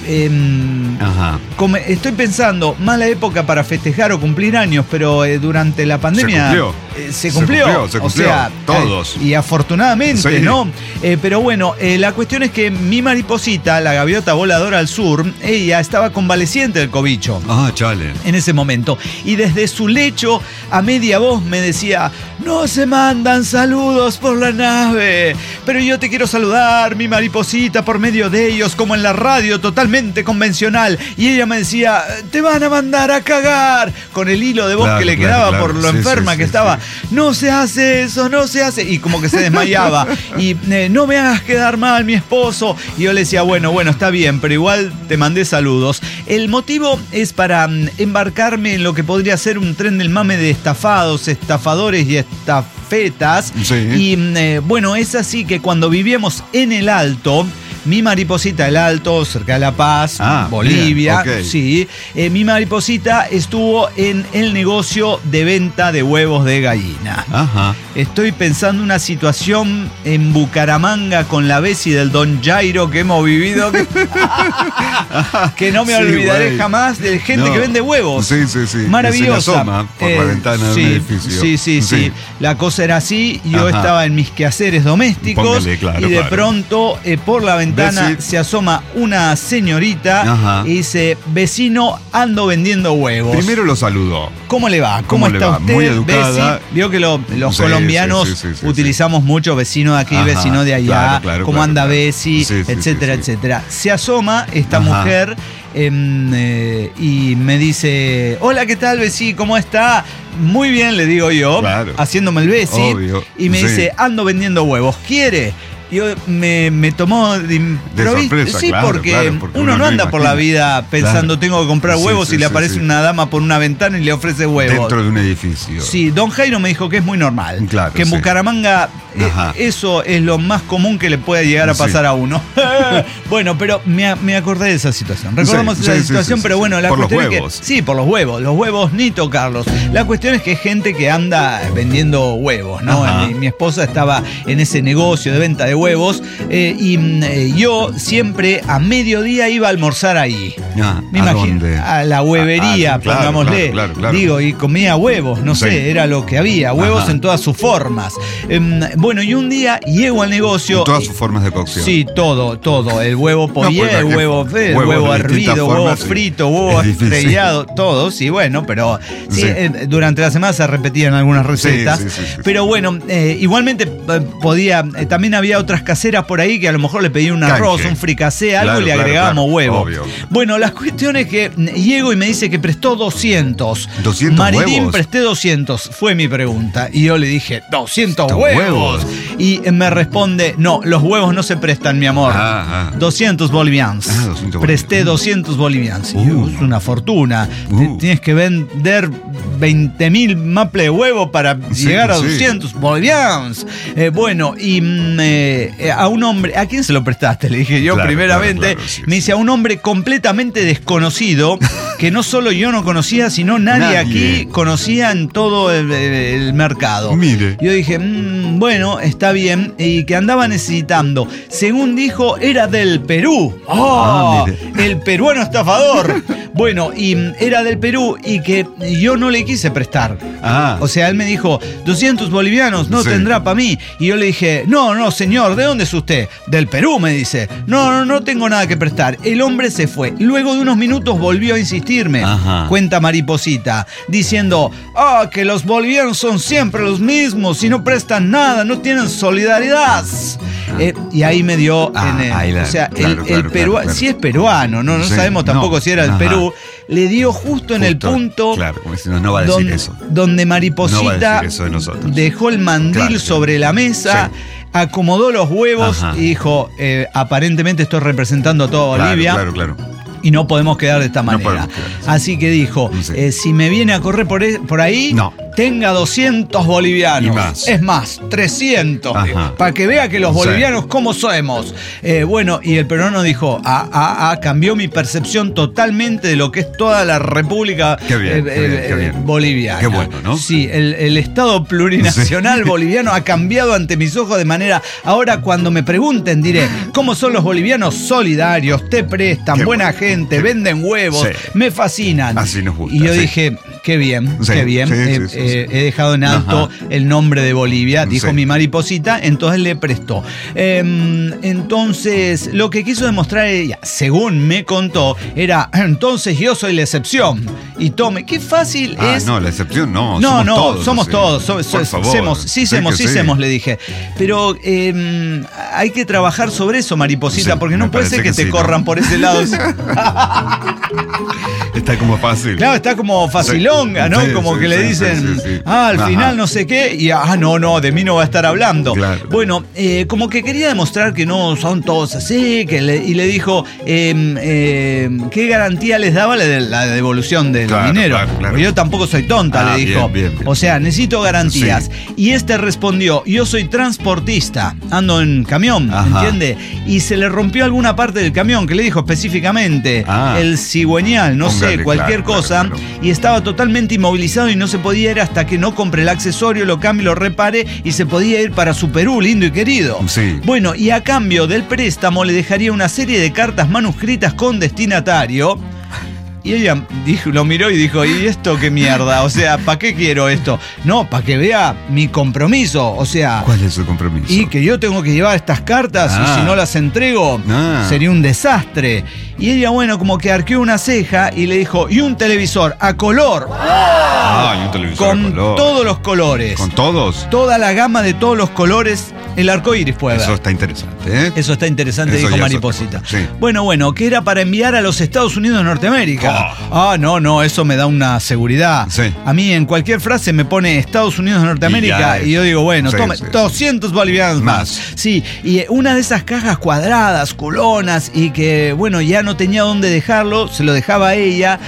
Speaker 2: Ajá.
Speaker 1: Estoy pensando, mala época para festejar o cumplir años, pero durante la pandemia se cumplió. O sea,
Speaker 2: todos.
Speaker 1: Y afortunadamente,
Speaker 2: sí.
Speaker 1: ¿no? Pero bueno, la cuestión es que mi mariposita, la gaviota voladora al sur, ella estaba convaleciente del cobicho.
Speaker 2: Ah, chale.
Speaker 1: En ese momento. Y desde su lecho, a media voz, me decía: no se mandan saludos por la nave, pero yo te quiero saludar, mi mariposita, por medio de ellos, como en la radio, totalmente convencional. Y ella me decía: te van a mandar a cagar, con el hilo de voz que le quedaba por lo enferma que estaba. No se hace eso, no se hace. Y como que se desmayaba. Y no me hagas quedar mal, mi esposo. Y yo le decía: bueno, está bien, pero igual te mandé saludos. El motivo es para embarcarme en lo que podría ser un tren del mame de estafados, estafadores y estafetas.
Speaker 2: Sí.
Speaker 1: Y bueno, es así que cuando vivíamos en el Alto, mi mariposita, el Alto, cerca de La Paz, Bolivia,
Speaker 2: bien, okay.
Speaker 1: Sí, mi mariposita estuvo en el negocio de venta de huevos de gallina.
Speaker 2: Ajá.
Speaker 1: Estoy pensando una situación en Bucaramanga con la Bessie del Don Jairo que hemos vivido, que no me olvidaré jamás, de gente que vende huevos.
Speaker 2: Sí.
Speaker 1: Maravillosa.
Speaker 2: Se asoma por la ventana de un edificio.
Speaker 1: Sí. La cosa era así, yo estaba en mis quehaceres domésticos.
Speaker 2: Póngale, claro,
Speaker 1: y de pronto por la ventana se asoma una señorita y dice: vecino, ando vendiendo huevos.
Speaker 2: Primero lo saludó.
Speaker 1: ¿Cómo le va? ¿Cómo está usted?
Speaker 2: Muy educada.
Speaker 1: Bessie, vio que los colombianos utilizamos mucho vecino de aquí, vecino de allá, cómo anda Bessie, etcétera. Se asoma esta mujer y me dice: hola, ¿qué tal, Bessie? ¿Cómo está? Muy bien, le digo yo, haciéndome el Bessie.
Speaker 2: Obvio.
Speaker 1: Y me dice: ando vendiendo huevos, ¿quiere? Yo me tomó de
Speaker 2: sorpresa,
Speaker 1: sí, porque uno no anda por la vida pensando tengo que comprar huevos y le aparece una dama por una ventana y le ofrece huevos.
Speaker 2: Dentro de un edificio.
Speaker 1: Sí, Don Jairo me dijo que es muy normal.
Speaker 2: Claro,
Speaker 1: que en Bucaramanga eso es lo más común que le puede llegar a pasar a uno. Bueno, pero me acordé de esa situación. Recordamos esa situación, pero bueno, la cuestión es que... Sí, por los huevos ni tocarlos. La cuestión es que hay gente que anda vendiendo huevos, ¿no? Mi esposa estaba en ese negocio de venta de huevos y yo siempre a mediodía iba a almorzar ahí. Me imagino, a la huevería, pongámosle.
Speaker 2: Claro.
Speaker 1: Digo, y comía huevos, no sé, era lo que había, huevos en todas sus formas. Bueno, y un día llego al negocio.
Speaker 2: En todas sus formas de cocción.
Speaker 1: Sí, todo. El huevo pollé, el huevo hervido, huevo frito, huevo estrellado, todo, sí, bueno, pero durante la semana se repetían algunas recetas. Sí. Pero bueno, igualmente también había otras caseras por ahí que a lo mejor le pedí un arroz, un fricasé, algo y le agregábamos huevo.
Speaker 2: Obvio.
Speaker 1: Bueno, la cuestión es que llego y me dice que prestó 200.
Speaker 2: ¿200
Speaker 1: Maridín,
Speaker 2: huevos?
Speaker 1: presté 200, fue mi pregunta. Y yo le dije: 200 huevos. Y me responde: no, los huevos no se prestan, mi amor. 200 bolivianos.
Speaker 2: 200
Speaker 1: presté 200 bolivianos. Es una fortuna. Tienes que vender 20.000 maples de huevo para llegar a 200 bolivianos. Bueno, y a un hombre, ¿a quién se lo prestaste? Le dije yo primeramente. Me dice: a un hombre completamente desconocido, que no solo yo no conocía, sino nadie aquí conocía en todo el mercado.
Speaker 2: Mire.
Speaker 1: Yo dije: bueno, está bien. Y que andaba necesitando, según dijo, era del Perú. El peruano estafador. Bueno, y era del Perú y que yo no le quise prestar. O sea, él me dijo: 200 bolivianos no tendrá para mí. Y yo le dije: no, señor, ¿de dónde es usted? Del Perú, me dice. No tengo nada que prestar. El hombre se fue. Luego de unos minutos volvió a insistirme. Cuenta Mariposita, diciendo: que los bolivianos son siempre los mismos y no prestan nada, no tienen solidaridad. Y ahí me dio el peruano, si es peruano, no sabemos tampoco si era del Perú, le dio justo en el punto,
Speaker 2: como diciendo, no va a decir eso.
Speaker 1: Donde Mariposita
Speaker 2: no va a decir eso de nosotros.
Speaker 1: Dejó el mandil sobre la mesa, acomodó los huevos y dijo: aparentemente estoy representando a toda Bolivia.
Speaker 2: Claro.
Speaker 1: Y no podemos quedar de esta manera. Así que dijo: si me viene a correr por ahí, tenga 200 bolivianos.
Speaker 2: Y más.
Speaker 1: Es más, 300.
Speaker 2: Ajá.
Speaker 1: Para que vea que los bolivianos, ¿cómo somos? Bueno, y el peruano dijo, cambió mi percepción totalmente de lo que es toda la República
Speaker 2: Qué bien.
Speaker 1: boliviana.
Speaker 2: Qué bueno, ¿no?
Speaker 1: Sí, el Estado plurinacional boliviano ha cambiado ante mis ojos de manera... Ahora cuando me pregunten diré, ¿cómo son los bolivianos? Solidarios, te prestan,
Speaker 2: Qué
Speaker 1: buena
Speaker 2: bueno.
Speaker 1: gente, venden huevos, me fascinan.
Speaker 2: Así nos gusta.
Speaker 1: Y yo dije, qué bien, qué bien.
Speaker 2: Sí.
Speaker 1: He dejado en alto el nombre de Bolivia, dijo mi mariposita, entonces le prestó. Entonces, lo que quiso demostrar ella, según me contó, era, entonces yo soy la excepción. Y tome, qué fácil es...
Speaker 2: No, la excepción no.
Speaker 1: Somos todos.
Speaker 2: Por favor.
Speaker 1: Sí, le dije. Pero hay que trabajar sobre eso, mariposita, porque no puede ser que te corran por ese lado.
Speaker 2: Está como fácil.
Speaker 1: Claro, está como facilonga, ¿no? Como que le dicen, al final no sé qué, y no, de mí no va a estar hablando.
Speaker 2: Claro.
Speaker 1: Bueno, como que quería demostrar que no son todos así, y le dijo, ¿qué garantía les daba la devolución del dinero?
Speaker 2: Claro.
Speaker 1: Porque yo tampoco soy tonta, le dijo.
Speaker 2: Bien.
Speaker 1: O sea, necesito garantías.
Speaker 2: Sí.
Speaker 1: Y este respondió, yo soy transportista, ando en camión, ¿entiende? Y se le rompió alguna parte del camión, que le dijo específicamente, el cigüeñal, no sé, cualquier cosa,
Speaker 2: claro.
Speaker 1: Y estaba totalmente inmovilizado y no se podía ir hasta que no compre el accesorio, lo cambie, lo repare y se podía ir para su Perú, lindo y querido.
Speaker 2: Sí.
Speaker 1: Bueno, y a cambio del préstamo le dejaría una serie de cartas manuscritas con destinatario. Y ella lo miró y dijo, ¿y esto qué mierda? O sea, ¿para qué quiero esto? No, para que vea mi compromiso. O sea...
Speaker 2: ¿Cuál es su compromiso?
Speaker 1: Y que yo tengo que llevar estas cartas y si no las entrego, sería un desastre. Y ella, bueno, como que arqueó una ceja y le dijo, ¿y un televisor a color?
Speaker 2: Y un televisor
Speaker 1: con
Speaker 2: a color.
Speaker 1: Todos los colores.
Speaker 2: ¿Con todos?
Speaker 1: Toda la gama de todos los colores, el arco iris puede ver.
Speaker 2: Eso está interesante, ¿eh?
Speaker 1: Eso está interesante,
Speaker 2: Eso
Speaker 1: dijo
Speaker 2: ya
Speaker 1: Mariposita.
Speaker 2: sí.
Speaker 1: Bueno, que era para enviar a los Estados Unidos de Norteamérica. No, eso me da una seguridad.
Speaker 2: Sí.
Speaker 1: A mí en cualquier frase me pone Estados Unidos de Norteamérica y yo digo, bueno, tome 200 bolivianos más. Sí, y una de esas cajas cuadradas, culonas, y que, bueno, ya no tenía dónde dejarlo, se lo dejaba a ella,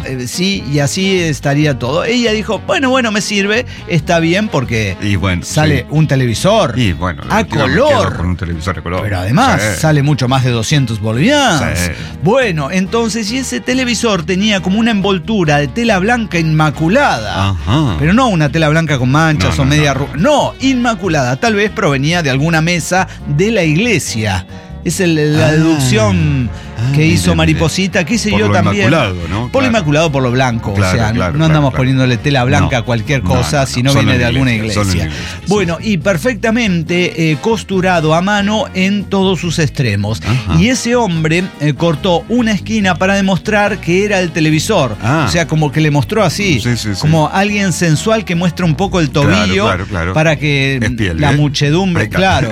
Speaker 1: y así estaría todo. Ella dijo, bueno, me sirve, está bien, porque sale un televisor a color.
Speaker 2: Con un televisor a color.
Speaker 1: Pero además sale mucho más de 200 bolivianos.
Speaker 2: Sí.
Speaker 1: Bueno, entonces, y ese televisor tenía como una envoltura de tela blanca inmaculada. Pero no una tela blanca con manchas o media arruga. No, inmaculada. Tal vez provenía de alguna mesa de la iglesia. Es la deducción que hizo Mariposita, qué sé yo también.
Speaker 2: Inmaculado, ¿no?
Speaker 1: Por lo inmaculado, por lo blanco. No andamos poniéndole tela blanca a cualquier cosa, si no viene de alguna iglesia. Bueno, y perfectamente costurado a mano en todos sus extremos. Y ese hombre cortó una esquina para demostrar que era el televisor. O sea, como que le mostró así. Como alguien sensual que muestra un poco el tobillo para que
Speaker 2: piel,
Speaker 1: la muchedumbre,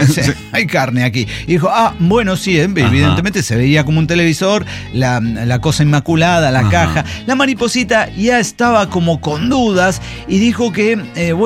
Speaker 1: hay carne aquí. Y dijo, bueno, sí, evidentemente se veía como un televisor, la cosa inmaculada, la caja. La Mariposita ya estaba como con dudas y dijo que,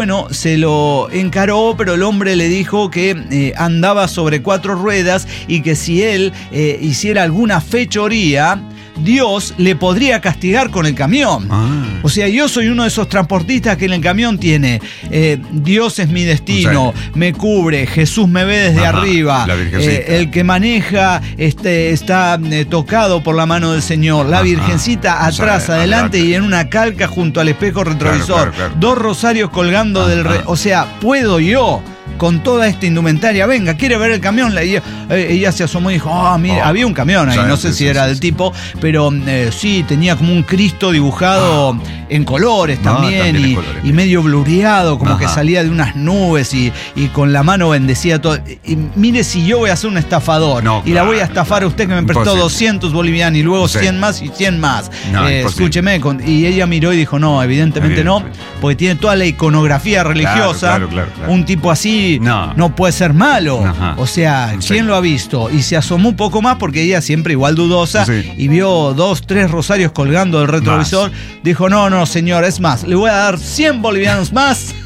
Speaker 1: se lo encaró, pero el hombre le dijo que andaba sobre 4 ruedas y que si él hiciera alguna fechoría, Dios le podría castigar con el camión. O sea, yo soy uno de esos transportistas que en el camión tiene Dios es mi destino, me cubre, Jesús me ve desde arriba, el que maneja está tocado por la mano del Señor, la Virgencita atrás, adelante y en una calca junto al espejo retrovisor, 2 rosarios colgando del o sea, puedo yo con toda esta indumentaria, venga, ¿quiere ver el camión? Ella se asomó y dijo, mira, había un camión ahí, no sé si era del tipo, pero sí, tenía como un Cristo dibujado en colores también, y medio blureado, como que salía de unas nubes y con la mano bendecía todo. Y mire, si yo voy a ser un estafador la voy a estafar a usted que me prestó 200 bolivianos y luego 100 más y 100 más. Escúcheme, y ella miró y dijo, no, evidentemente no, porque tiene toda la iconografía religiosa, un tipo así no puede ser malo. O sea, ¿quién lo ha visto? Y se asomó un poco más porque ella siempre igual dudosa y vio 2, 3 rosarios colgando del retrovisor. Dijo, no, señor, es más, le voy a dar 100 bolivianos más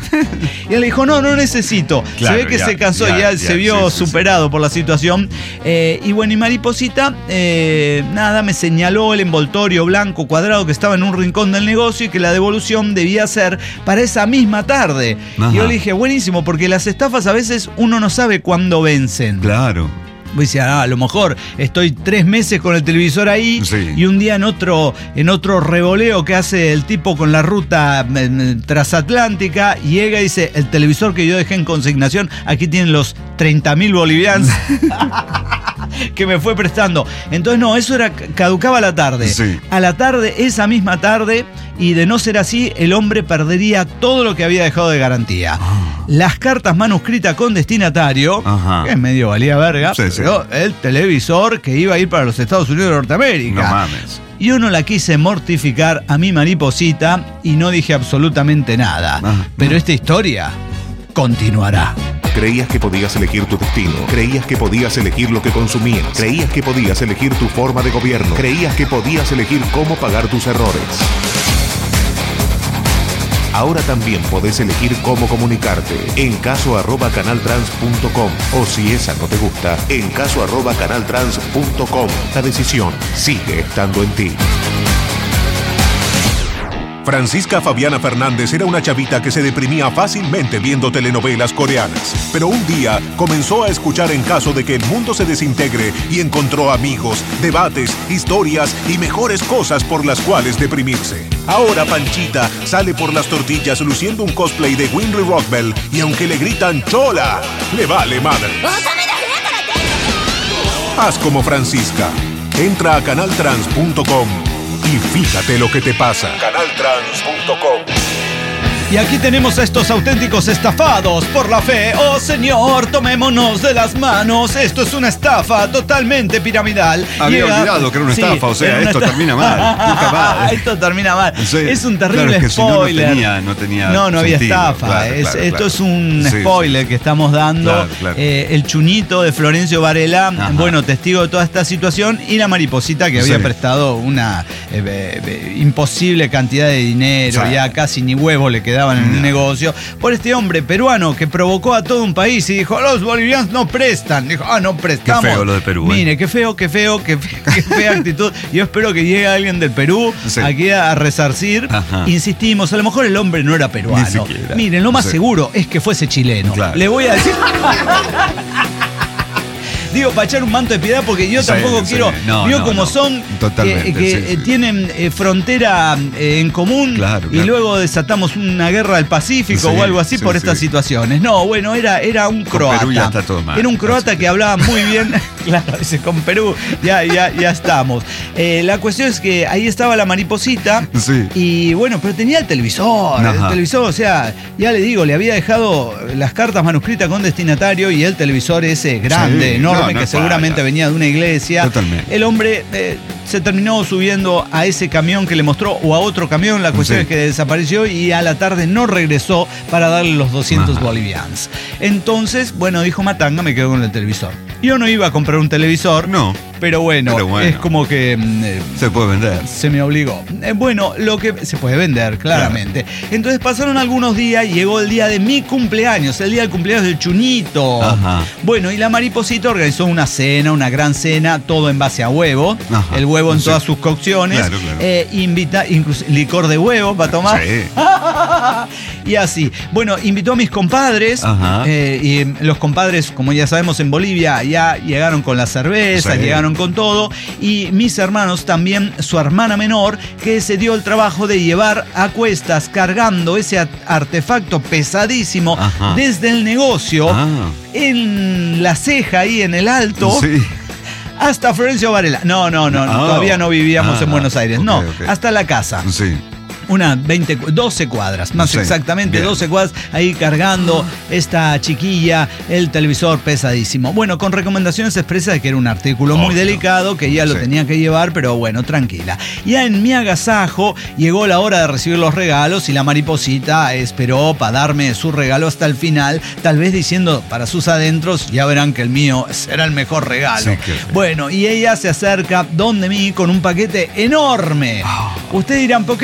Speaker 1: Y él le dijo, no necesito.
Speaker 2: Claro,
Speaker 1: se ve que
Speaker 2: ya,
Speaker 1: se cansó,
Speaker 2: ya,
Speaker 1: se vio
Speaker 2: sí,
Speaker 1: superado por la situación. Y bueno, y Mariposita, nada, me señaló el envoltorio blanco cuadrado que estaba en un rincón del negocio y que la devolución debía ser para esa misma tarde.
Speaker 2: Ajá.
Speaker 1: Y yo le dije, buenísimo, porque las estafas a veces uno no sabe cuándo vencen.
Speaker 2: Claro.
Speaker 1: Pues decía, a lo mejor estoy 3 meses con el televisor ahí,
Speaker 2: sí,
Speaker 1: y un día en otro revoleo que hace el tipo con la ruta transatlántica, llega y dice, el televisor que yo dejé en consignación, aquí tienen los 30.000 bolivianos que me fue prestando. Entonces no, eso caducaba a la tarde.
Speaker 2: Sí.
Speaker 1: A la tarde, esa misma tarde, y de no ser así, el hombre perdería todo lo que había dejado de garantía. Las cartas manuscritas con destinatario,
Speaker 2: ajá,
Speaker 1: que medio valía verga,
Speaker 2: sí,
Speaker 1: pero el televisor que iba a ir para los Estados Unidos de Norteamérica.
Speaker 2: No mames.
Speaker 1: Yo no la quise mortificar a mi Mariposita y no dije absolutamente nada. Pero esta historia continuará.
Speaker 4: Creías que podías elegir tu destino. Creías que podías elegir lo que consumías. Creías que podías elegir tu forma de gobierno. Creías que podías elegir cómo pagar tus errores. Ahora también podés elegir cómo comunicarte en caso@canaltrans.com, o si esa no te gusta, en caso@canaltrans.com. La decisión sigue estando en ti. Francisca Fabiana Fernández era una chavita que se deprimía fácilmente viendo telenovelas coreanas. Pero un día comenzó a escuchar En caso de que el mundo se desintegre y encontró amigos, debates, historias y mejores cosas por las cuales deprimirse. Ahora Panchita sale por las tortillas luciendo un cosplay de Winry Rockbell y aunque le gritan ¡Chola!, le vale madre. Haz como Francisca. Entra a canaltrans.com y fíjate lo que te pasa. Canaltrans.com.
Speaker 1: Y aquí tenemos a estos auténticos estafados por la fe. Oh Señor, tomémonos de las manos. Esto es una estafa totalmente piramidal.
Speaker 2: Había olvidado que era una estafa, o sea, esto termina mal. Nunca más.
Speaker 1: Esto termina mal.
Speaker 2: Sí,
Speaker 1: es un terrible
Speaker 2: claro, es que
Speaker 1: spoiler.
Speaker 2: Si no tenía
Speaker 1: no había
Speaker 2: sentido.
Speaker 1: estafa.
Speaker 2: Claro,
Speaker 1: esto es un
Speaker 2: sí,
Speaker 1: spoiler que estamos dando.
Speaker 2: Claro.
Speaker 1: El chuñito de Florencio Varela, bueno, testigo de toda esta situación, y la Mariposita que había prestado una imposible cantidad de dinero, ya casi ni huevos le quedaban en el negocio, por este hombre peruano que provocó a todo un país y dijo, los bolivianos no prestan. Dijo, no prestamos.
Speaker 2: Qué feo lo de Perú.
Speaker 1: Mire, qué fea actitud. Yo espero que llegue alguien del Perú aquí a resarcir. Insistimos, a lo mejor el hombre no era peruano. Miren, lo más seguro es que fuese chileno. Claro. Le voy a decir... Digo, para echar un manto de piedad, porque yo tampoco quiero... Como son, que tienen frontera en común, y luego desatamos una guerra del Pacífico o algo así por estas situaciones. No, bueno, era un croata.
Speaker 2: Perú ya está todo mal.
Speaker 1: Era un croata que hablaba muy bien. Claro, dice, con Perú ya estamos. La cuestión es que ahí estaba la Mariposita. Y bueno, pero tenía el televisor. El televisor, o sea, ya le digo, le había dejado las cartas manuscritas con destinatario y el televisor ese grande, enorme, que seguramente venía de una iglesia.
Speaker 2: Totalmente.
Speaker 1: El hombre se terminó subiendo a ese camión que le mostró o a otro camión. La cuestión es que desapareció y a la tarde no regresó para darle los 200 bolivianos. Entonces, bueno, dijo Matanga, me quedo con el televisor. Yo no iba a comprar un televisor.
Speaker 2: No.
Speaker 1: Pero bueno, es como que...
Speaker 2: se puede vender.
Speaker 1: Se me obligó. Bueno, lo que se puede vender, claramente. Claro. Entonces pasaron algunos días y llegó el día de mi cumpleaños, el día del cumpleaños del Chunito. Bueno, y la Mariposita organizó una cena, una gran cena, todo en base a huevo. El huevo en todas sus cocciones. Claro. Invita, incluso licor de huevo para tomar. Y así. Bueno, invitó a mis compadres. Y los compadres, como ya sabemos, en Bolivia ya llegaron con la cerveza, llegaron con todo, y mis hermanos también, su hermana menor, que se dio el trabajo de llevar a cuestas cargando ese artefacto pesadísimo desde el negocio en la ceja ahí en el alto hasta Florencio Varela. No, todavía no vivíamos en Buenos Aires, hasta la casa. Unas 12 cuadras, más exactamente, 12 cuadras, ahí cargando esta chiquilla, el televisor pesadísimo. Bueno, con recomendaciones expresas de que era un artículo muy delicado, que ella lo tenía que llevar, pero bueno, tranquila. Ya en mi agasajo llegó la hora de recibir los regalos y la Mariposita esperó para darme su regalo hasta el final, tal vez diciendo para sus adentros, ya verán que el mío será el mejor regalo. Bueno, y ella se acerca donde mí con un paquete enorme. Ustedes dirán, ¿por qué pendejo?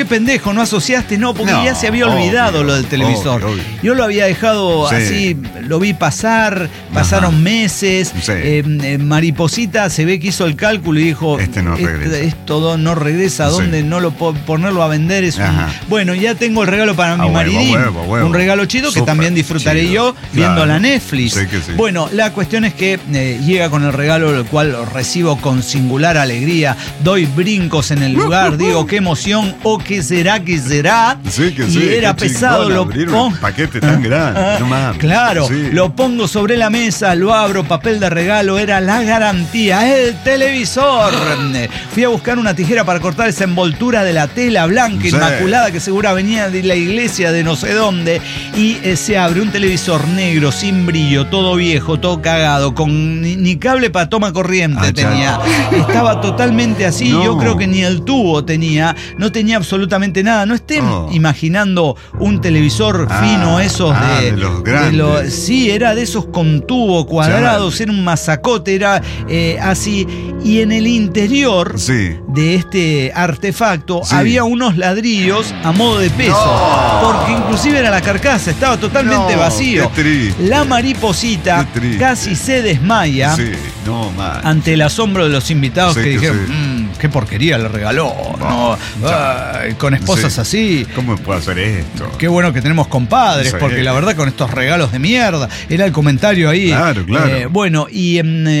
Speaker 1: dijo, ¿no asociaste? No, porque
Speaker 2: No,
Speaker 1: ya se había olvidado
Speaker 2: obvio,
Speaker 1: lo del televisor.
Speaker 2: obvio.
Speaker 1: Yo lo había dejado
Speaker 2: Sí.
Speaker 1: así, lo vi pasar, pasaron meses.
Speaker 2: Sí.
Speaker 1: Mariposita se ve que hizo el cálculo y dijo,
Speaker 2: No regresa.
Speaker 1: esto no regresa, ¿a
Speaker 2: Sí.
Speaker 1: dónde no lo puedo ponerlo a vender? Bueno, ya tengo el regalo para mi maridín.
Speaker 2: Huevo.
Speaker 1: Un regalo chido que
Speaker 2: Súper
Speaker 1: también disfrutaré
Speaker 2: chido.
Speaker 1: yo viendo
Speaker 2: Claro.
Speaker 1: la Netflix.
Speaker 2: Sí que sí.
Speaker 1: Bueno, la cuestión es que llega con el regalo, el cual lo recibo con singular alegría. Doy brincos en el lugar, digo, qué emoción, o qué será,
Speaker 2: Sí, que
Speaker 1: y
Speaker 2: sí.
Speaker 1: era
Speaker 2: qué
Speaker 1: pesado,
Speaker 2: chingón
Speaker 1: lo
Speaker 2: abrir
Speaker 1: pongo.
Speaker 2: un paquete tan grande. No mames.
Speaker 1: Claro,
Speaker 2: Sí.
Speaker 1: lo pongo sobre la mesa, lo abro, papel de regalo, era la garantía, el televisor. Fui a buscar una tijera para cortar esa envoltura de la tela blanca,
Speaker 2: Sí.
Speaker 1: inmaculada, que segura venía de la iglesia de no sé dónde, y se abre un televisor negro, sin brillo, todo viejo, todo cagado, con ni cable para toma corriente tenía. Estaba totalmente así,
Speaker 2: No.
Speaker 1: yo creo que ni el tubo tenía, no tenía absolutamente nada. No estén imaginando un televisor fino, esos
Speaker 2: de los grandes.
Speaker 1: sí, era de esos con tubo cuadrados, era un masacote, era así. Y en el interior de este artefacto había unos ladrillos a modo de peso, porque inclusive era la carcasa, estaba totalmente vacío.
Speaker 2: Qué triste.
Speaker 1: La mariposita
Speaker 2: Qué triste.
Speaker 1: casi se desmaya ante el asombro de los invitados que dijeron, qué porquería le regaló, con esposas así.
Speaker 2: ¿Cómo puedo hacer esto?
Speaker 1: Qué bueno que tenemos compadres, porque la verdad con estos regalos de mierda, era el comentario ahí.
Speaker 2: Claro.
Speaker 1: Bueno, y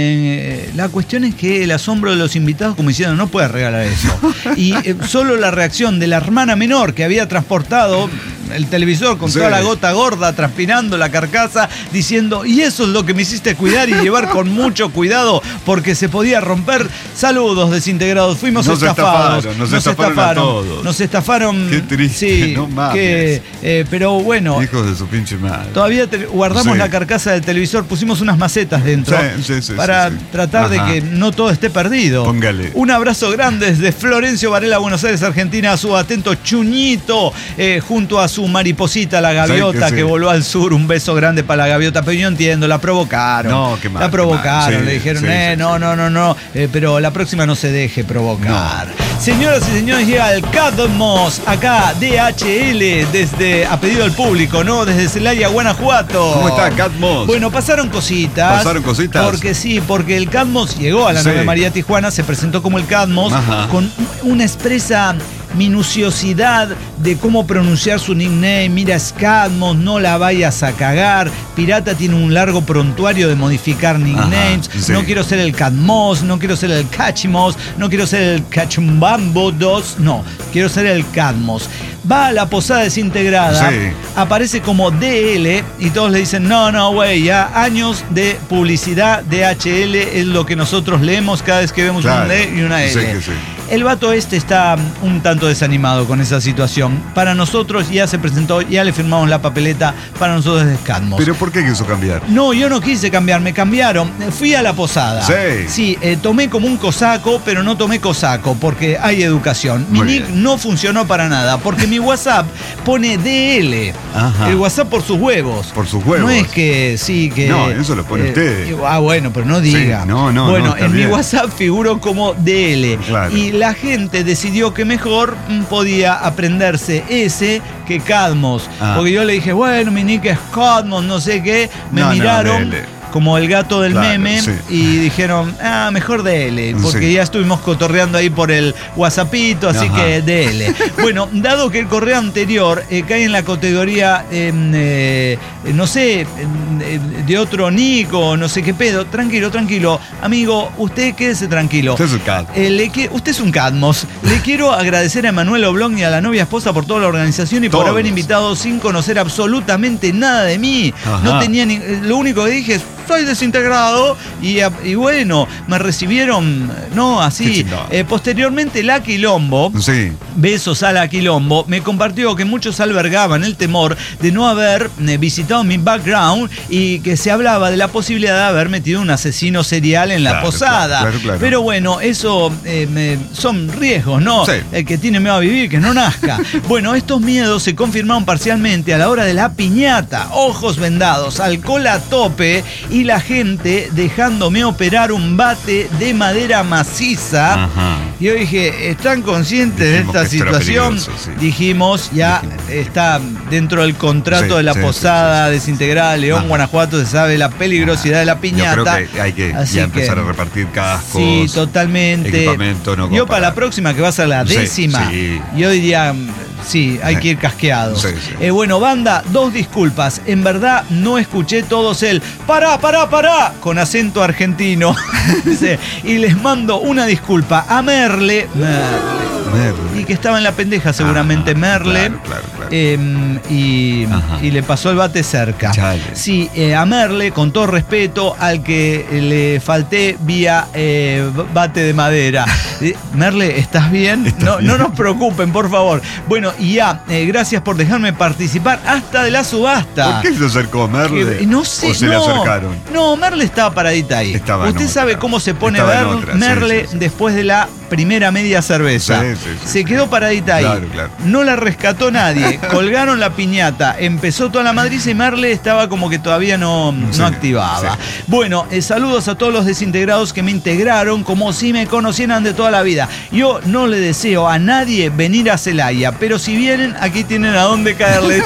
Speaker 1: la cuestión es que el asombro de los invitados como diciendo, no puedes regalar eso. Y solo la reacción de la hermana menor que había transportado el televisor con toda la gota gorda, transpirando la carcasa, diciendo, y eso es lo que me hiciste cuidar y llevar con mucho cuidado, porque se podía romper. Saludos, desintegrados, fuimos estafados.
Speaker 2: Nos estafaron a todos.
Speaker 1: Nos estafaron.
Speaker 2: Qué triste,
Speaker 1: sí,
Speaker 2: no mames.
Speaker 1: pero bueno.
Speaker 2: Hijos de su pinche madre.
Speaker 1: Todavía guardamos la carcasa del televisor, pusimos unas macetas dentro para tratar de que no todo esté perdido.
Speaker 2: Póngale.
Speaker 1: Un abrazo grande desde Florencio Varela, Buenos Aires, Argentina, a su atento Chuñito, junto a su mariposita, la gaviota, que voló al sur. Un beso grande para la gaviota, pero yo entiendo, la provocaron.
Speaker 2: No, qué mal.
Speaker 1: La provocaron, le dijeron, no, pero la próxima no se deje provocar. Señoras y señores, llega el Cadmos, acá DHL, desde, a pedido del público, ¿no? Desde Celaya, Guanajuato.
Speaker 2: ¿Cómo está Cadmos?
Speaker 1: Bueno, pasaron cositas. Porque el Cadmos llegó a la 9 María Tijuana, se presentó como el Cadmos, con una expresa minuciosidad de cómo pronunciar su nickname. Mira, es Cadmos, no la vayas a cagar. Pirata tiene un largo prontuario de modificar nicknames. No quiero ser el Cadmos, no quiero ser el Cachimos, no quiero ser el Cachumbambo 2, no, quiero ser el Cadmos. Va a la posada desintegrada, aparece como DL y todos le dicen, no, güey, ya años de publicidad, DHL es lo que nosotros leemos cada vez que vemos un D y una L. El vato está un tanto desanimado con esa situación. Para nosotros ya se presentó, ya le firmamos la papeleta, para nosotros es Cadmos.
Speaker 2: ¿Pero por qué quiso cambiar?
Speaker 1: No, yo no quise cambiar, me cambiaron. Fui a la posada. Sí, tomé como un cosaco, pero no tomé cosaco, porque hay educación. Mi nick no funcionó para nada, porque mi WhatsApp pone DL. El WhatsApp por sus huevos.
Speaker 2: Por sus huevos.
Speaker 1: No es que
Speaker 2: No, eso lo pone usted.
Speaker 1: Bueno, pero no diga. Bueno, en mi WhatsApp figuró como DL. Y la gente decidió que mejor podía aprenderse ese que Cadmos. Porque yo le dije, bueno, mi nick es Cadmos, no sé qué. Me miraron como el gato del meme y dijeron, mejor DL, porque ya estuvimos cotorreando ahí por el WhatsAppito, así que DL. Bueno, dado que el correo anterior cae en la categoría, no sé, de otro nick o no sé qué pedo, tranquilo, amigo, usted quédese tranquilo.
Speaker 2: Usted es un Cadmos.
Speaker 1: Usted es un Cadmos. Le quiero agradecer a Emanuel Oblong y a la novia esposa por toda la organización y por haber invitado sin conocer absolutamente nada de mí. No tenía lo único que dije es, soy desintegrado y bueno, me recibieron, así. Posteriormente la Quilombo, besos a la Quilombo, me compartió que muchos albergaban el temor de no haber visitado mi background y que se hablaba de la posibilidad de haber metido un asesino serial en la posada.
Speaker 2: Claro.
Speaker 1: Pero bueno, eso son riesgos, ¿no? El que tiene miedo a vivir, que no nazca. Bueno, estos miedos se confirmaron parcialmente a la hora de la piñata, ojos vendados, alcohol a tope y la gente dejándome operar un bate de madera maciza.
Speaker 2: Ajá.
Speaker 1: Y yo dije, ¿están conscientes
Speaker 2: Dijimos
Speaker 1: de esta
Speaker 2: que esto era
Speaker 1: situación?
Speaker 2: peligroso, sí.
Speaker 1: Dijimos, ya está dentro del contrato
Speaker 2: Sí,
Speaker 1: de la
Speaker 2: sí,
Speaker 1: posada
Speaker 2: sí.
Speaker 1: desintegrada de León,
Speaker 2: Ajá.
Speaker 1: Guanajuato, se sabe la peligrosidad de la piñata.
Speaker 2: Yo creo que hay que
Speaker 1: Así
Speaker 2: ya empezar a repartir cascos.
Speaker 1: Sí, totalmente.
Speaker 2: Equipamiento, no
Speaker 1: Yo para la próxima, que va a ser la
Speaker 2: Sí,
Speaker 1: 10ª,
Speaker 2: sí.
Speaker 1: yo diría, sí, hay que ir casqueado.
Speaker 2: Sí, sí.
Speaker 1: Bueno, banda, 2 disculpas. En verdad, no escuché todos el pará, con acento argentino. Dice, y les mando una disculpa a Merle. Y que estaba en la pendeja seguramente, Merle.
Speaker 2: Claro.
Speaker 1: Y le pasó el bate cerca.
Speaker 2: Chale.
Speaker 1: Sí, a Merle, con todo respeto, al que le falté vía bate de madera. Merle, ¿estás bien? No nos preocupen, por favor. Bueno, y ya, gracias por dejarme participar hasta de la subasta.
Speaker 2: ¿Por qué se acercó Merle?
Speaker 1: No sé,
Speaker 2: ¿O se le acercaron?
Speaker 1: No, Merle estaba paradita ahí. Usted sabe cómo se pone Merle después de la primera media cerveza.
Speaker 2: Sí.
Speaker 1: Se quedó paradita ahí.
Speaker 2: Claro.
Speaker 1: No la rescató nadie. Colgaron la piñata. Empezó toda la madriza y Merle estaba como que todavía no activaba.
Speaker 2: Sí.
Speaker 1: Bueno, saludos a todos los desintegrados que me integraron como si me conocieran de toda la vida. Yo no le deseo a nadie venir a Celaya, pero si vienen, aquí tienen a dónde caerle.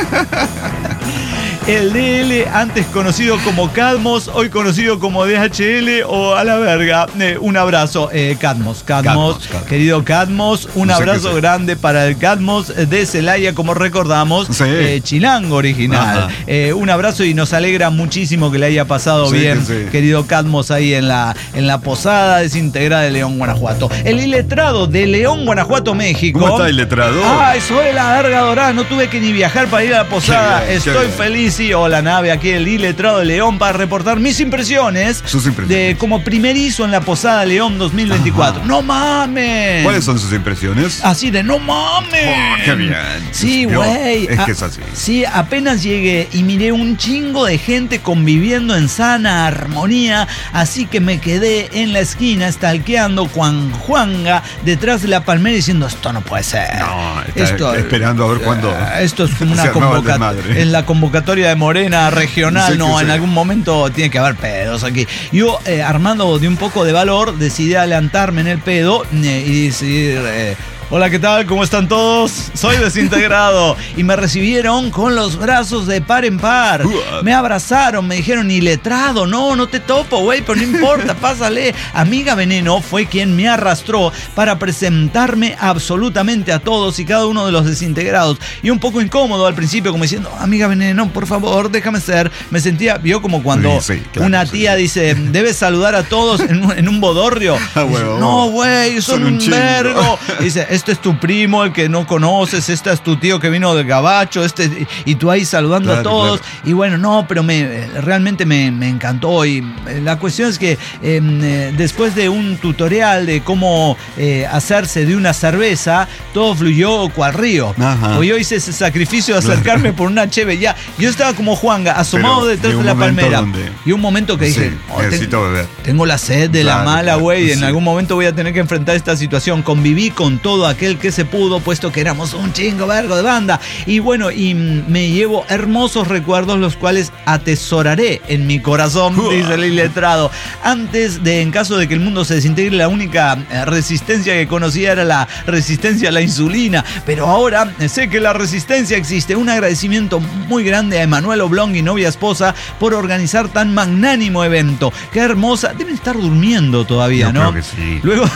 Speaker 1: El DL, antes conocido como Cadmos, hoy conocido como DHL o a la verga. Un abrazo, Cadmos, querido Cadmos, un abrazo grande para el Cadmos de Celaya, como recordamos, chilango original. Un abrazo y nos alegra muchísimo que le haya pasado bien, querido Cadmos, ahí en la posada desintegrada de León, Guanajuato. El iletrado de León, Guanajuato, México.
Speaker 2: ¿Cómo está iletrado?
Speaker 1: Soy la verga dorada, no tuve que ni viajar para ir a la posada. Estoy feliz. Sí, hola nave, aquí el iletrado de León para reportar mis impresiones.
Speaker 2: Sus impresiones.
Speaker 1: De como primerizo en la posada León 2024.
Speaker 2: Ajá.
Speaker 1: ¡No mames!
Speaker 2: ¿Cuáles son sus impresiones?
Speaker 1: Así de ¡no mames!
Speaker 2: Oh, ¡qué bien!
Speaker 1: Sí, güey.
Speaker 2: Es que es así.
Speaker 1: Sí, apenas llegué y miré un chingo de gente conviviendo en sana armonía, así que me quedé en la esquina stalkeando con Juanga detrás de la palmera diciendo, esto no puede ser.
Speaker 2: No, está esperando a ver cuándo.
Speaker 1: Esto es como una convocatoria. En la convocatoria de Morena regional, en algún momento tiene que haber pedos aquí. Yo, armando de un poco de valor, decidí adelantarme en el pedo y decidir... Hola, ¿qué tal? ¿Cómo están todos? Soy desintegrado. Y me recibieron con los brazos de par en par. Me abrazaron, me dijeron, iletrado, no te topo, güey, pero no importa, pásale. Amiga Veneno fue quien me arrastró para presentarme absolutamente a todos y cada uno de los desintegrados. Y un poco incómodo al principio, como diciendo, Amiga Veneno, por favor, déjame ser. Me sentía, vio como cuando una tía dice, debes saludar a todos en un bodorrio. No, güey, son un vergo. Dice, este es tu primo, el que no conoces, este es tu tío que vino del gabacho, y tú ahí saludando a todos. Y bueno, pero realmente me encantó. Y la cuestión es que después de un tutorial de cómo hacerse de una cerveza, todo fluyó cual río. O yo hice ese sacrificio de acercarme por una cheve. Ya, yo estaba como Juanga, asomado detrás de la palmera. Y un momento que dije,
Speaker 2: necesito beber.
Speaker 1: Tengo la sed de la mala, güey. En algún momento voy a tener que enfrentar esta situación. Conviví con todo aquel que se pudo, puesto que éramos un chingo vergo de banda. Y bueno, y me llevo hermosos recuerdos, los cuales atesoraré en mi corazón, dice el iletrado. Antes de, en caso de que el mundo se desintegre, la única resistencia que conocía era la resistencia a la insulina. Pero ahora sé que la resistencia existe. Un agradecimiento muy grande a Emanuel Oblong y novia esposa por organizar tan magnánimo evento. Qué hermosa. Deben estar durmiendo todavía, ¿no?
Speaker 2: Creo que sí.
Speaker 1: Luego...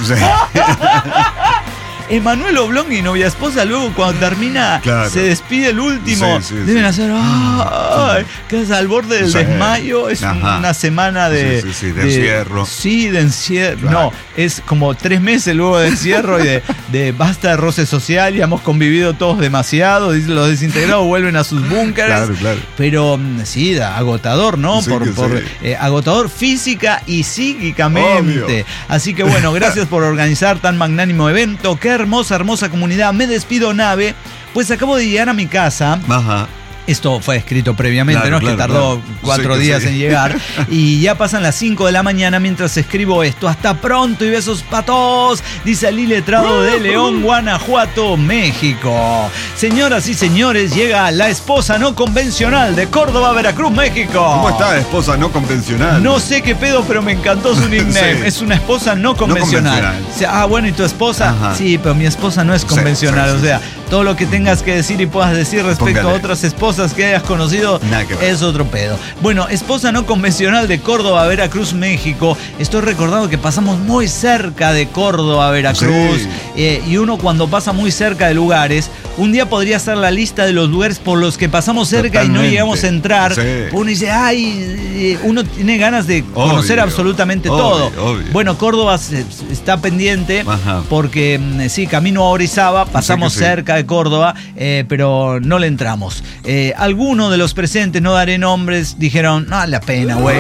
Speaker 1: Emanuel Oblong y novia esposa, luego cuando termina se despide el último. Deben hacer que es al borde del desmayo. Es una semana de
Speaker 2: encierro.
Speaker 1: Sí, de encierro. No, es como 3 meses luego de encierro y de basta de roce social. Ya hemos convivido todos demasiado. Los desintegrados vuelven a sus búnkeres. Pero sí, agotador, ¿no? Agotador física y psíquicamente. Obvio. Así que bueno, gracias por organizar tan magnánimo evento. Qué hermosa comunidad. Me despido, nave, pues acabo de llegar a mi casa. Esto fue escrito previamente,
Speaker 2: Claro,
Speaker 1: ¿no?
Speaker 2: claro,
Speaker 1: que tardó
Speaker 2: claro.
Speaker 1: 4
Speaker 2: Sí, que
Speaker 1: días
Speaker 2: sí.
Speaker 1: en llegar. Y ya pasan las 5 de la mañana mientras escribo esto. Hasta pronto y besos para todos, dice Ali Letrado de León, Guanajuato, México. Señoras y señores, llega la esposa no convencional de Córdoba, Veracruz, México.
Speaker 2: ¿Cómo está, esposa no convencional?
Speaker 1: No sé qué pedo, pero me encantó su nickname.
Speaker 2: Sí.
Speaker 1: Es una esposa no convencional.
Speaker 2: convencional.
Speaker 1: O sea, bueno, ¿y tu esposa?
Speaker 2: Ajá.
Speaker 1: Sí, pero mi esposa no es convencional.
Speaker 2: sí, sí,
Speaker 1: o sea, todo lo que tengas que decir y puedas decir respecto
Speaker 2: Póngale.
Speaker 1: a otras esposas que hayas conocido
Speaker 2: Nada que ver.
Speaker 1: es otro pedo. Bueno, esposa no convencional de Córdoba, Veracruz, México. Estoy recordando que pasamos muy cerca de Córdoba, Veracruz.
Speaker 2: Sí.
Speaker 1: Y uno cuando pasa muy cerca de lugares, un día podría hacer la lista de los lugares por los que pasamos cerca y no
Speaker 2: Totalmente.
Speaker 1: llegamos a entrar.
Speaker 2: Sí.
Speaker 1: Uno dice, ay, uno tiene ganas de conocer
Speaker 2: Obvio,
Speaker 1: absolutamente
Speaker 2: obvio,
Speaker 1: todo.
Speaker 2: obvio.
Speaker 1: Bueno, Córdoba está pendiente.
Speaker 2: Ajá.
Speaker 1: Porque sí, camino a Orizaba, pasamos
Speaker 2: que sí.
Speaker 1: cerca de Córdoba, pero no le entramos. Algunos de los presentes, no daré nombres, dijeron, no vale la pena, güey.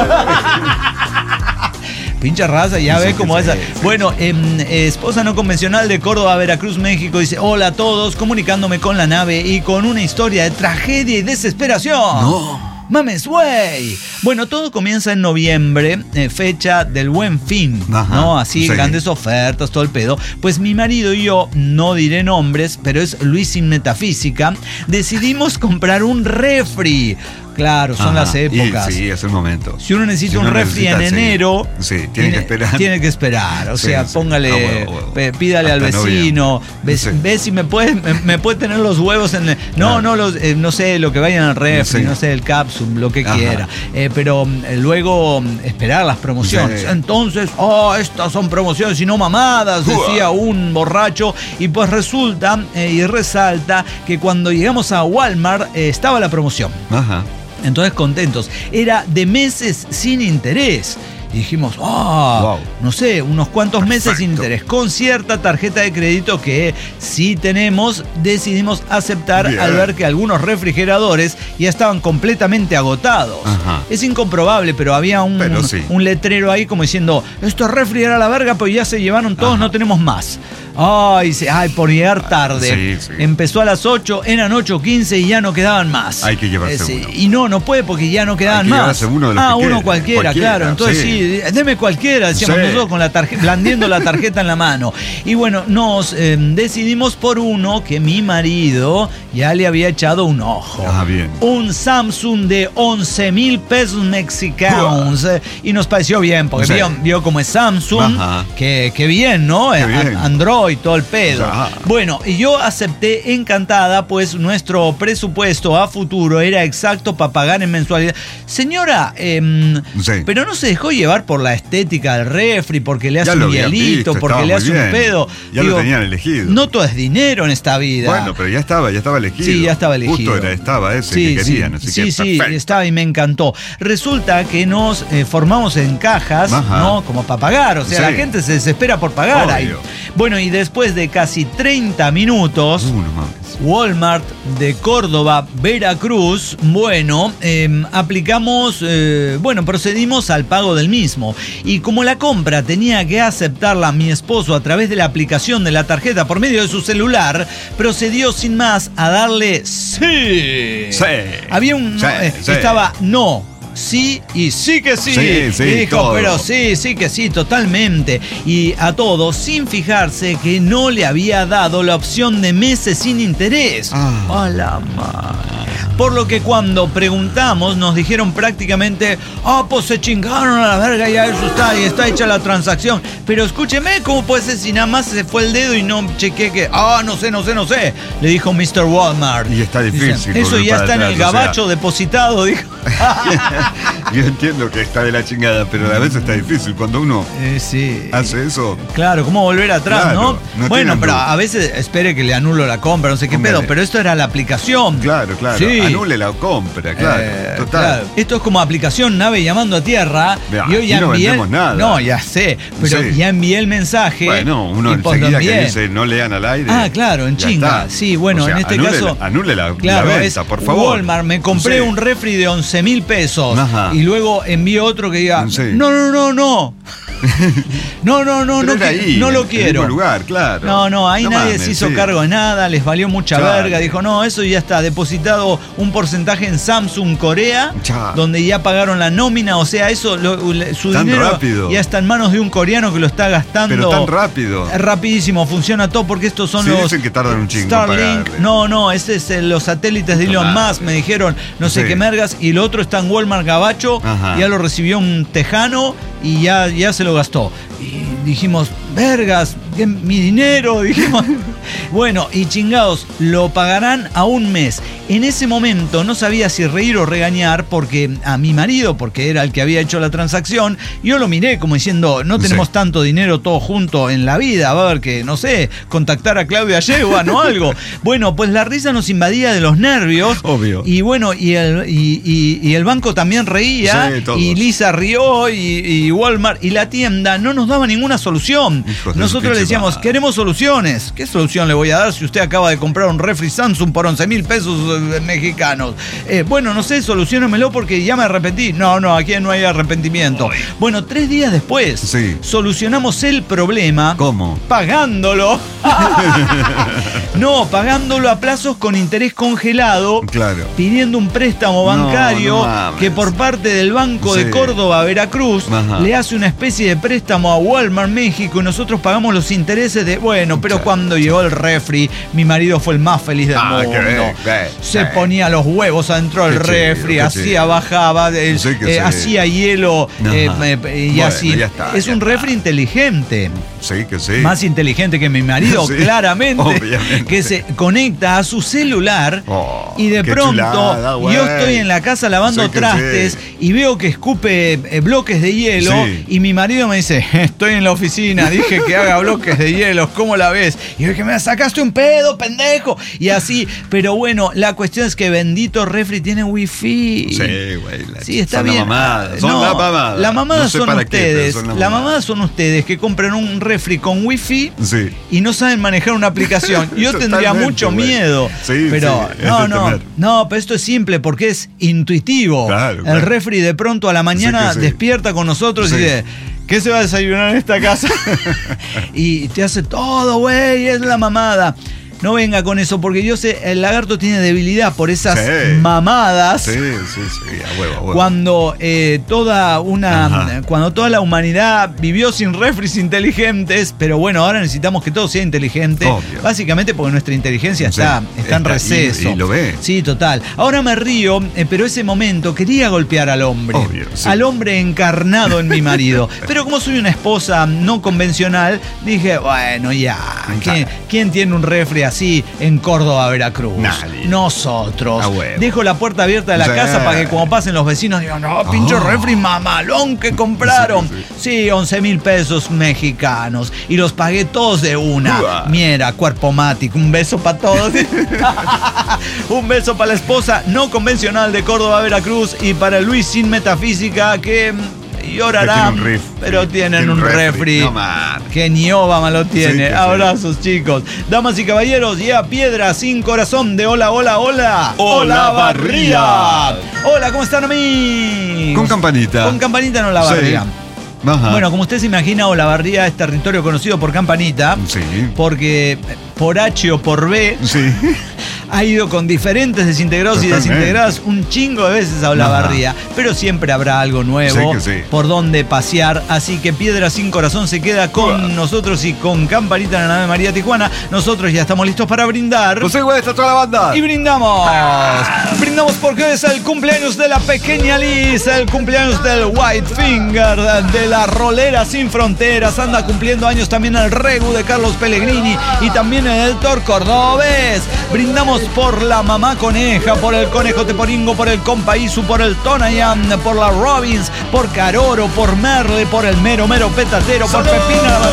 Speaker 1: Pincha raza, ya
Speaker 2: Sí,
Speaker 1: ve cómo
Speaker 2: sí,
Speaker 1: esa.
Speaker 2: sí.
Speaker 1: Bueno, esposa no convencional de Córdoba, Veracruz, México, dice, hola a todos, comunicándome con la nave y con una historia de tragedia y desesperación.
Speaker 2: No.
Speaker 1: Mames, güey. Bueno, todo comienza en noviembre, fecha del Buen Fin,
Speaker 2: Ajá,
Speaker 1: ¿no? Así,
Speaker 2: sí.
Speaker 1: grandes ofertas, todo el pedo. Pues mi marido y yo, no diré nombres, pero es Luis sin Metafísica, decidimos comprar un refri. Claro, son
Speaker 2: Ajá.
Speaker 1: las épocas.
Speaker 2: Y sí, es el momento.
Speaker 1: Si uno necesita
Speaker 2: Si
Speaker 1: un
Speaker 2: uno
Speaker 1: refri
Speaker 2: necesita,
Speaker 1: en
Speaker 2: sí.
Speaker 1: enero,
Speaker 2: Sí, tiene que esperar.
Speaker 1: Tiene que esperar. O
Speaker 2: Sí,
Speaker 1: sea,
Speaker 2: sí.
Speaker 1: póngale,
Speaker 2: Huevo.
Speaker 1: pídale al
Speaker 2: Hasta
Speaker 1: vecino,
Speaker 2: noviembre. Sí.
Speaker 1: ve si me puede tener los huevos en el. No,
Speaker 2: Claro.
Speaker 1: no, no sé, lo que vayan al refri,
Speaker 2: Sí.
Speaker 1: no sé, el capsule, lo que
Speaker 2: Ajá.
Speaker 1: quiera. Pero luego esperar las promociones.
Speaker 2: Sí.
Speaker 1: Entonces, estas son promociones y no mamadas, decía un borracho. Y pues resulta y resalta que cuando llegamos a Walmart estaba la promoción.
Speaker 2: Ajá.
Speaker 1: Entonces contentos. Era de meses sin interés. Y dijimos,
Speaker 2: Wow.
Speaker 1: no sé, unos cuantos meses sin
Speaker 2: Perfecto.
Speaker 1: interés. Con cierta tarjeta de crédito que sí tenemos, decidimos aceptar
Speaker 2: Bien.
Speaker 1: al ver que algunos refrigeradores ya estaban completamente agotados.
Speaker 2: Ajá.
Speaker 1: Es incomprobable, pero había
Speaker 2: Pero sí.
Speaker 1: un letrero ahí como diciendo, esto es refri era la verga, pero ya se llevaron todos,
Speaker 2: Ajá.
Speaker 1: no tenemos más. Ay, por llegar tarde.
Speaker 2: Sí, sí.
Speaker 1: Empezó a las 8, eran 8:15 y ya no quedaban más.
Speaker 2: Hay que llevarse
Speaker 1: Sí,
Speaker 2: uno.
Speaker 1: y no puede porque ya no quedaban
Speaker 2: Hay que
Speaker 1: más.
Speaker 2: llevarse uno de los que
Speaker 1: uno
Speaker 2: quede.
Speaker 1: cualquiera,
Speaker 2: Cualquiera,
Speaker 1: claro. Entonces sí, deme cualquiera, decíamos
Speaker 2: Sí.
Speaker 1: nosotros con la tarjeta, blandiendo la tarjeta en la mano. Y bueno, nos decidimos por uno que mi marido ya le había echado un ojo.
Speaker 2: Ah, bien.
Speaker 1: Un Samsung de 11,000 pesos mexicanos. Y nos pareció bien, porque
Speaker 2: Sí.
Speaker 1: vio como es Samsung,
Speaker 2: Ajá.
Speaker 1: que bien, ¿no?
Speaker 2: Qué bien.
Speaker 1: Android, todo el pedo.
Speaker 2: Ya.
Speaker 1: Bueno, y yo acepté encantada, pues nuestro presupuesto a futuro era exacto para pagar en mensualidad. Señora,
Speaker 2: Sí.
Speaker 1: pero no se dejó llevar por la estética del refri, porque le hace
Speaker 2: Ya lo
Speaker 1: un
Speaker 2: habían
Speaker 1: hielito,
Speaker 2: visto,
Speaker 1: porque
Speaker 2: estaba
Speaker 1: le
Speaker 2: muy
Speaker 1: hace
Speaker 2: bien.
Speaker 1: un pedo.
Speaker 2: Ya lo tenían elegido.
Speaker 1: No todo es dinero en esta vida.
Speaker 2: Bueno, pero ya estaba elegido.
Speaker 1: Sí, ya estaba elegido.
Speaker 2: Justo estaba ese que querían, así que
Speaker 1: sí,
Speaker 2: perfecto.
Speaker 1: estaba y me encantó. Resulta que nos formamos en cajas,
Speaker 2: Ajá.
Speaker 1: ¿no? Como para pagar, o sea,
Speaker 2: Sí.
Speaker 1: la gente se desespera por pagar ahí.
Speaker 2: Obvio.
Speaker 1: Bueno, y después de casi 30 minutos,
Speaker 2: No mames.
Speaker 1: Walmart de Córdoba, Veracruz, bueno, procedimos al pago del mismo. Y como la compra tenía que aceptarla mi esposo a través de la aplicación de la tarjeta por medio de su celular, procedió sin más a darle sí.
Speaker 2: Sí.
Speaker 1: Había un...
Speaker 2: Sí, sí.
Speaker 1: Estaba no. Sí y sí que sí.
Speaker 2: Sí,
Speaker 1: y dijo,
Speaker 2: todo.
Speaker 1: pero sí que sí, totalmente. Y a todos, sin fijarse que no le había dado la opción de meses sin interés.
Speaker 2: Ah.
Speaker 1: A la madre. Por lo que cuando preguntamos nos dijeron prácticamente, pues se chingaron a la verga, ya eso está, y está hecha la transacción. Pero escúcheme, ¿cómo puede ser si nada más se fue el dedo y no chequeé que, no sé? Le dijo Mr. Walmart.
Speaker 2: Y está difícil
Speaker 1: Eso
Speaker 2: volver
Speaker 1: ya
Speaker 2: para
Speaker 1: está en el
Speaker 2: atrás, o sea.
Speaker 1: gabacho depositado, dijo.
Speaker 2: Yo entiendo que está de la chingada, pero a veces está difícil cuando uno
Speaker 1: Sí.
Speaker 2: hace eso.
Speaker 1: Claro, ¿cómo volver atrás,
Speaker 2: Claro,
Speaker 1: no?
Speaker 2: no
Speaker 1: Bueno,
Speaker 2: tienen
Speaker 1: pero
Speaker 2: duda.
Speaker 1: a veces espere que le anulo la compra, no sé qué
Speaker 2: Póngale.
Speaker 1: pedo, pero esto era la aplicación.
Speaker 2: Claro.
Speaker 1: Sí.
Speaker 2: Anule la compra, claro. Total.
Speaker 1: Claro. Esto es como aplicación nave llamando a tierra.
Speaker 2: Vea,
Speaker 1: Yo
Speaker 2: aquí
Speaker 1: ya
Speaker 2: no
Speaker 1: envié.
Speaker 2: vendemos nada.
Speaker 1: No, ya sé, pero
Speaker 2: Sí.
Speaker 1: ya envié el mensaje.
Speaker 2: Bueno, uno
Speaker 1: y pues lo
Speaker 2: enseguida que
Speaker 1: envié.
Speaker 2: dice no lean al aire.
Speaker 1: Claro, en
Speaker 2: ya
Speaker 1: chinga.
Speaker 2: está.
Speaker 1: Sí, bueno,
Speaker 2: O sea,
Speaker 1: en este
Speaker 2: anule
Speaker 1: caso.
Speaker 2: Anule la
Speaker 1: Claro,
Speaker 2: venta,
Speaker 1: es
Speaker 2: por favor.
Speaker 1: Walmart, me compré
Speaker 2: Sí.
Speaker 1: un refri de 11,000 pesos.
Speaker 2: Ajá.
Speaker 1: Y luego envío otro que diga,
Speaker 2: Sí.
Speaker 1: no. No
Speaker 2: ahí,
Speaker 1: lo
Speaker 2: en el
Speaker 1: quiero.
Speaker 2: mismo lugar, claro.
Speaker 1: No, ahí nadie se hizo cargo de nada, les valió mucha verga. Dijo, no, eso ya está depositado un porcentaje en Samsung Corea, donde ya pagaron la nómina, o sea, eso, su
Speaker 2: tan
Speaker 1: dinero
Speaker 2: rápido.
Speaker 1: Ya está en manos de un coreano que lo está gastando.
Speaker 2: Pero tan rápido.
Speaker 1: Rapidísimo, funciona todo porque estos son los...
Speaker 2: dicen que tardan un chingo
Speaker 1: Starlink. No, ese es los satélites de Elon Musk, me dijeron, no sé qué mergas, y el otro está en Walmart Gabacho, ya lo recibió un tejano y ya se lo gastó. Y dijimos, vergas, mi dinero, dijimos. Bueno, y chingados, lo pagarán a un mes. En ese momento no sabía si reír o regañar porque a mi marido, porque era el que había hecho la transacción, yo lo miré como diciendo, no tenemos tanto dinero todo junto en la vida, va a haber que, no sé, contactar a Claudia Sheinbaum o algo. Bueno, pues la risa nos invadía de los nervios.
Speaker 2: Obvio.
Speaker 1: Y bueno, y el banco también reía, y Lisa rió, y Walmart, y la tienda no nos daba ninguna solución. Nosotros le decíamos, queremos soluciones. ¿Qué solución le voy a dar si usted acaba de comprar un refri Samsung por 11.000 pesos mexicanos? Bueno, no sé, soluciónamelo porque ya me arrepentí. No, aquí no hay arrepentimiento. Bueno, 3 días después solucionamos el problema.
Speaker 2: ¿Cómo?
Speaker 1: Pagándolo. No, pagándolo a plazos con interés congelado.
Speaker 2: Claro.
Speaker 1: Pidiendo un préstamo bancario que por parte del Banco de Córdoba, Veracruz, le hace una especie de préstamo a Walmart México y nosotros pagamos los intereses de... Bueno, pero cuando llegó el refri, mi marido fue el más feliz del mundo. Se ponía los huevos adentro del refri, hacía, bajaba, hacía hielo y así. Es un refri inteligente.
Speaker 2: Sí, que sí.
Speaker 1: Más inteligente que mi marido, claramente. Obviamente. Que se conecta a su celular y de pronto chulada, yo estoy en la casa lavando trastes y veo que escupe bloques de hielo y mi marido me dice, estoy en la oficina, dije que haga bloques de hielo, ¿cómo la ves? Y yo dije, me sacaste un pedo, pendejo. Y así, pero bueno, la cuestión es que bendito refri tiene wifi.
Speaker 2: Sí, güey.
Speaker 1: Sí, está
Speaker 2: son
Speaker 1: bien.
Speaker 2: La mamada. Son la mamada.
Speaker 1: La mamada son ustedes.
Speaker 2: La
Speaker 1: mamada son ustedes que compran un refri con wifi y no saben manejar una aplicación. Yo tendría mucho miedo. Pero no, pero esto es simple porque es intuitivo. Claro. El refri de pronto a la mañana despierta con nosotros y dice, ¿qué se va a desayunar en esta casa? Y te hace todo, güey, es la mamada. No venga con eso, porque yo sé, el lagarto tiene debilidad por esas mamadas.
Speaker 2: Sí, a huevo.
Speaker 1: Cuando toda la humanidad vivió sin refris inteligentes, pero bueno, ahora necesitamos que todo sea inteligente. Obvio. Básicamente porque nuestra inteligencia está en receso.
Speaker 2: Y lo ve.
Speaker 1: Sí, total. Ahora me río, pero ese momento quería golpear al hombre.
Speaker 2: Obvio,
Speaker 1: al hombre encarnado en mi marido. Pero como soy una esposa no convencional, dije, bueno, ya. ¿Quién tiene un refri así en Córdoba, Veracruz?
Speaker 2: Nadie.
Speaker 1: Nosotros. Dejo la puerta abierta de la casa para que como pasen los vecinos digan, no, pinche refri mamalón que compraron. Sí, 11.000 pesos mexicanos. Y los pagué todos de una. Mira, cuerpo mático. Un beso para todos. Un beso para la esposa no convencional de Córdoba, Veracruz, y para Luis sin metafísica que... llorarán, pero tienen un refri que ni Obama lo tiene. Abrazos, chicos. Damas y caballeros, Piedra sin corazón de Hola Olavarría. Hola, ¿cómo están, amigos?
Speaker 2: Con campanita.
Speaker 1: Con campanita en Olavarría. Bueno, como usted se imagina, Olavarría es territorio conocido por campanita. Porque por H o por B ha ido con diferentes desintegrados y desintegradas un chingo de veces a Olavarría. Pero siempre habrá algo nuevo por donde pasear. Así que Piedra sin corazón se queda con nosotros y con campanita en la nave María Tijuana. Nosotros ya estamos listos para brindar.
Speaker 2: Pues igual está toda la banda.
Speaker 1: Y brindamos. Brindamos porque hoy es el cumpleaños de la pequeña Liz, el cumpleaños del White Finger, de la Rolera Sin Fronteras. Anda cumpliendo años también el Regu de Carlos Pellegrini y también el Héctor Cordobés. Brindamos por la mamá coneja, por el conejo teporingo, por el compaisu, por el Tonayán, por la Robbins, por Caroro, por Merle, por el mero petatero, por Pepina la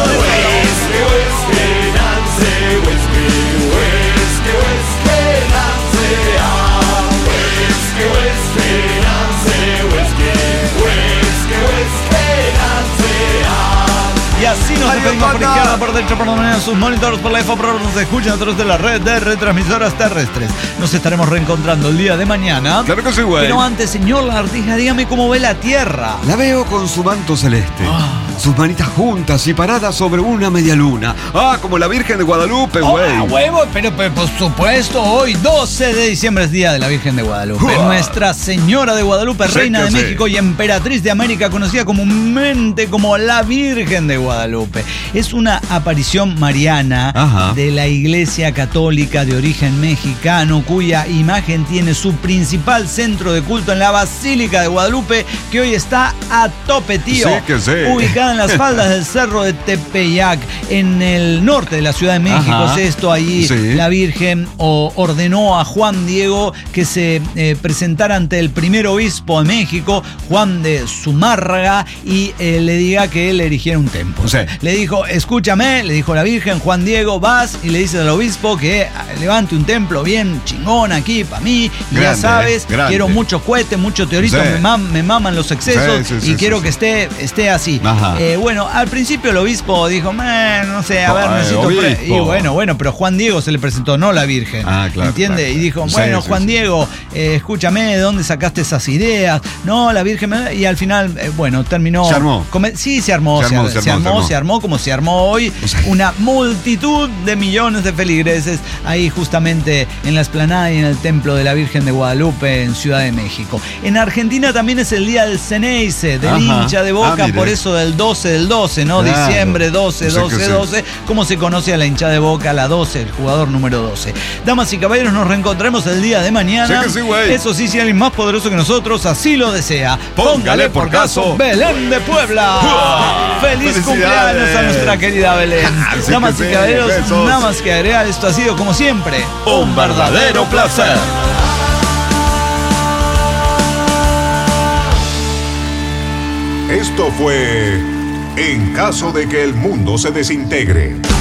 Speaker 1: Y así nos despedimos por izquierda, por derecha, por donde en sus monitores, por la iPhone, por nos escuchan a través de la red de retransmisoras terrestres. Nos estaremos reencontrando el día de mañana.
Speaker 2: Claro que sí, güey.
Speaker 1: Pero antes, señor Lagartija, dígame cómo ve la Tierra.
Speaker 2: La veo con su manto celeste. sus manitas juntas y paradas sobre una media luna. Ah, como la Virgen de Guadalupe, güey.
Speaker 1: ¡Oh, huevo! Pero por supuesto, hoy 12 de diciembre es Día de la Virgen de Guadalupe. Nuestra Señora de Guadalupe, Reina de México y Emperatriz de América, conocida comúnmente como la Virgen de Guadalupe. Es una aparición mariana de la Iglesia Católica de origen mexicano, cuya imagen tiene su principal centro de culto en la Basílica de Guadalupe, que hoy está a tope, tío.
Speaker 2: Sí que sí.
Speaker 1: Ubicada en las faldas del Cerro de Tepeyac, en el norte de la Ciudad de México. Es esto, allí la Virgen ordenó a Juan Diego que se presentara ante el primer obispo de México, Juan de Zumárraga, y le diga que él erigiera un templo.
Speaker 2: Sí.
Speaker 1: Le dijo, escúchame, le dijo la Virgen, Juan Diego, vas y le dices al obispo que levante un templo bien chingón aquí para mí. Y ya sabes, quiero mucho cohete, mucho teorito, me maman los excesos y quiero que esté así. Bueno, al principio el obispo dijo, no sé, a ver, necesito... Y bueno, pero Juan Diego se le presentó, no la Virgen. ¿Entiende? Claro. Y dijo, bueno, Juan Diego, escúchame, ¿de dónde sacaste esas ideas? No, la Virgen... Y al final, terminó...
Speaker 2: ¿Se armó?
Speaker 1: Sí, se armó como se armó hoy. Una multitud de millones de feligreses ahí justamente en la explanada y en el templo de la Virgen de Guadalupe en Ciudad de México. En Argentina también es el día del Ceneice, del hincha de Boca, por eso del 12 del 12, ¿no? Claro. Diciembre 12, como se conoce a la hinchada de Boca, la 12, el jugador número 12. Damas y caballeros, nos reencontraremos el día de mañana. Eso sí, si alguien más poderoso que nosotros así lo desea. Póngale por caso Belén de Puebla. ¡Feliz cumpleaños a nuestra querida Belén! Damas y caballeros, nada más que agregar, esto ha sido como siempre
Speaker 2: un verdadero placer.
Speaker 4: Esto fue En caso de que el mundo se desintegre.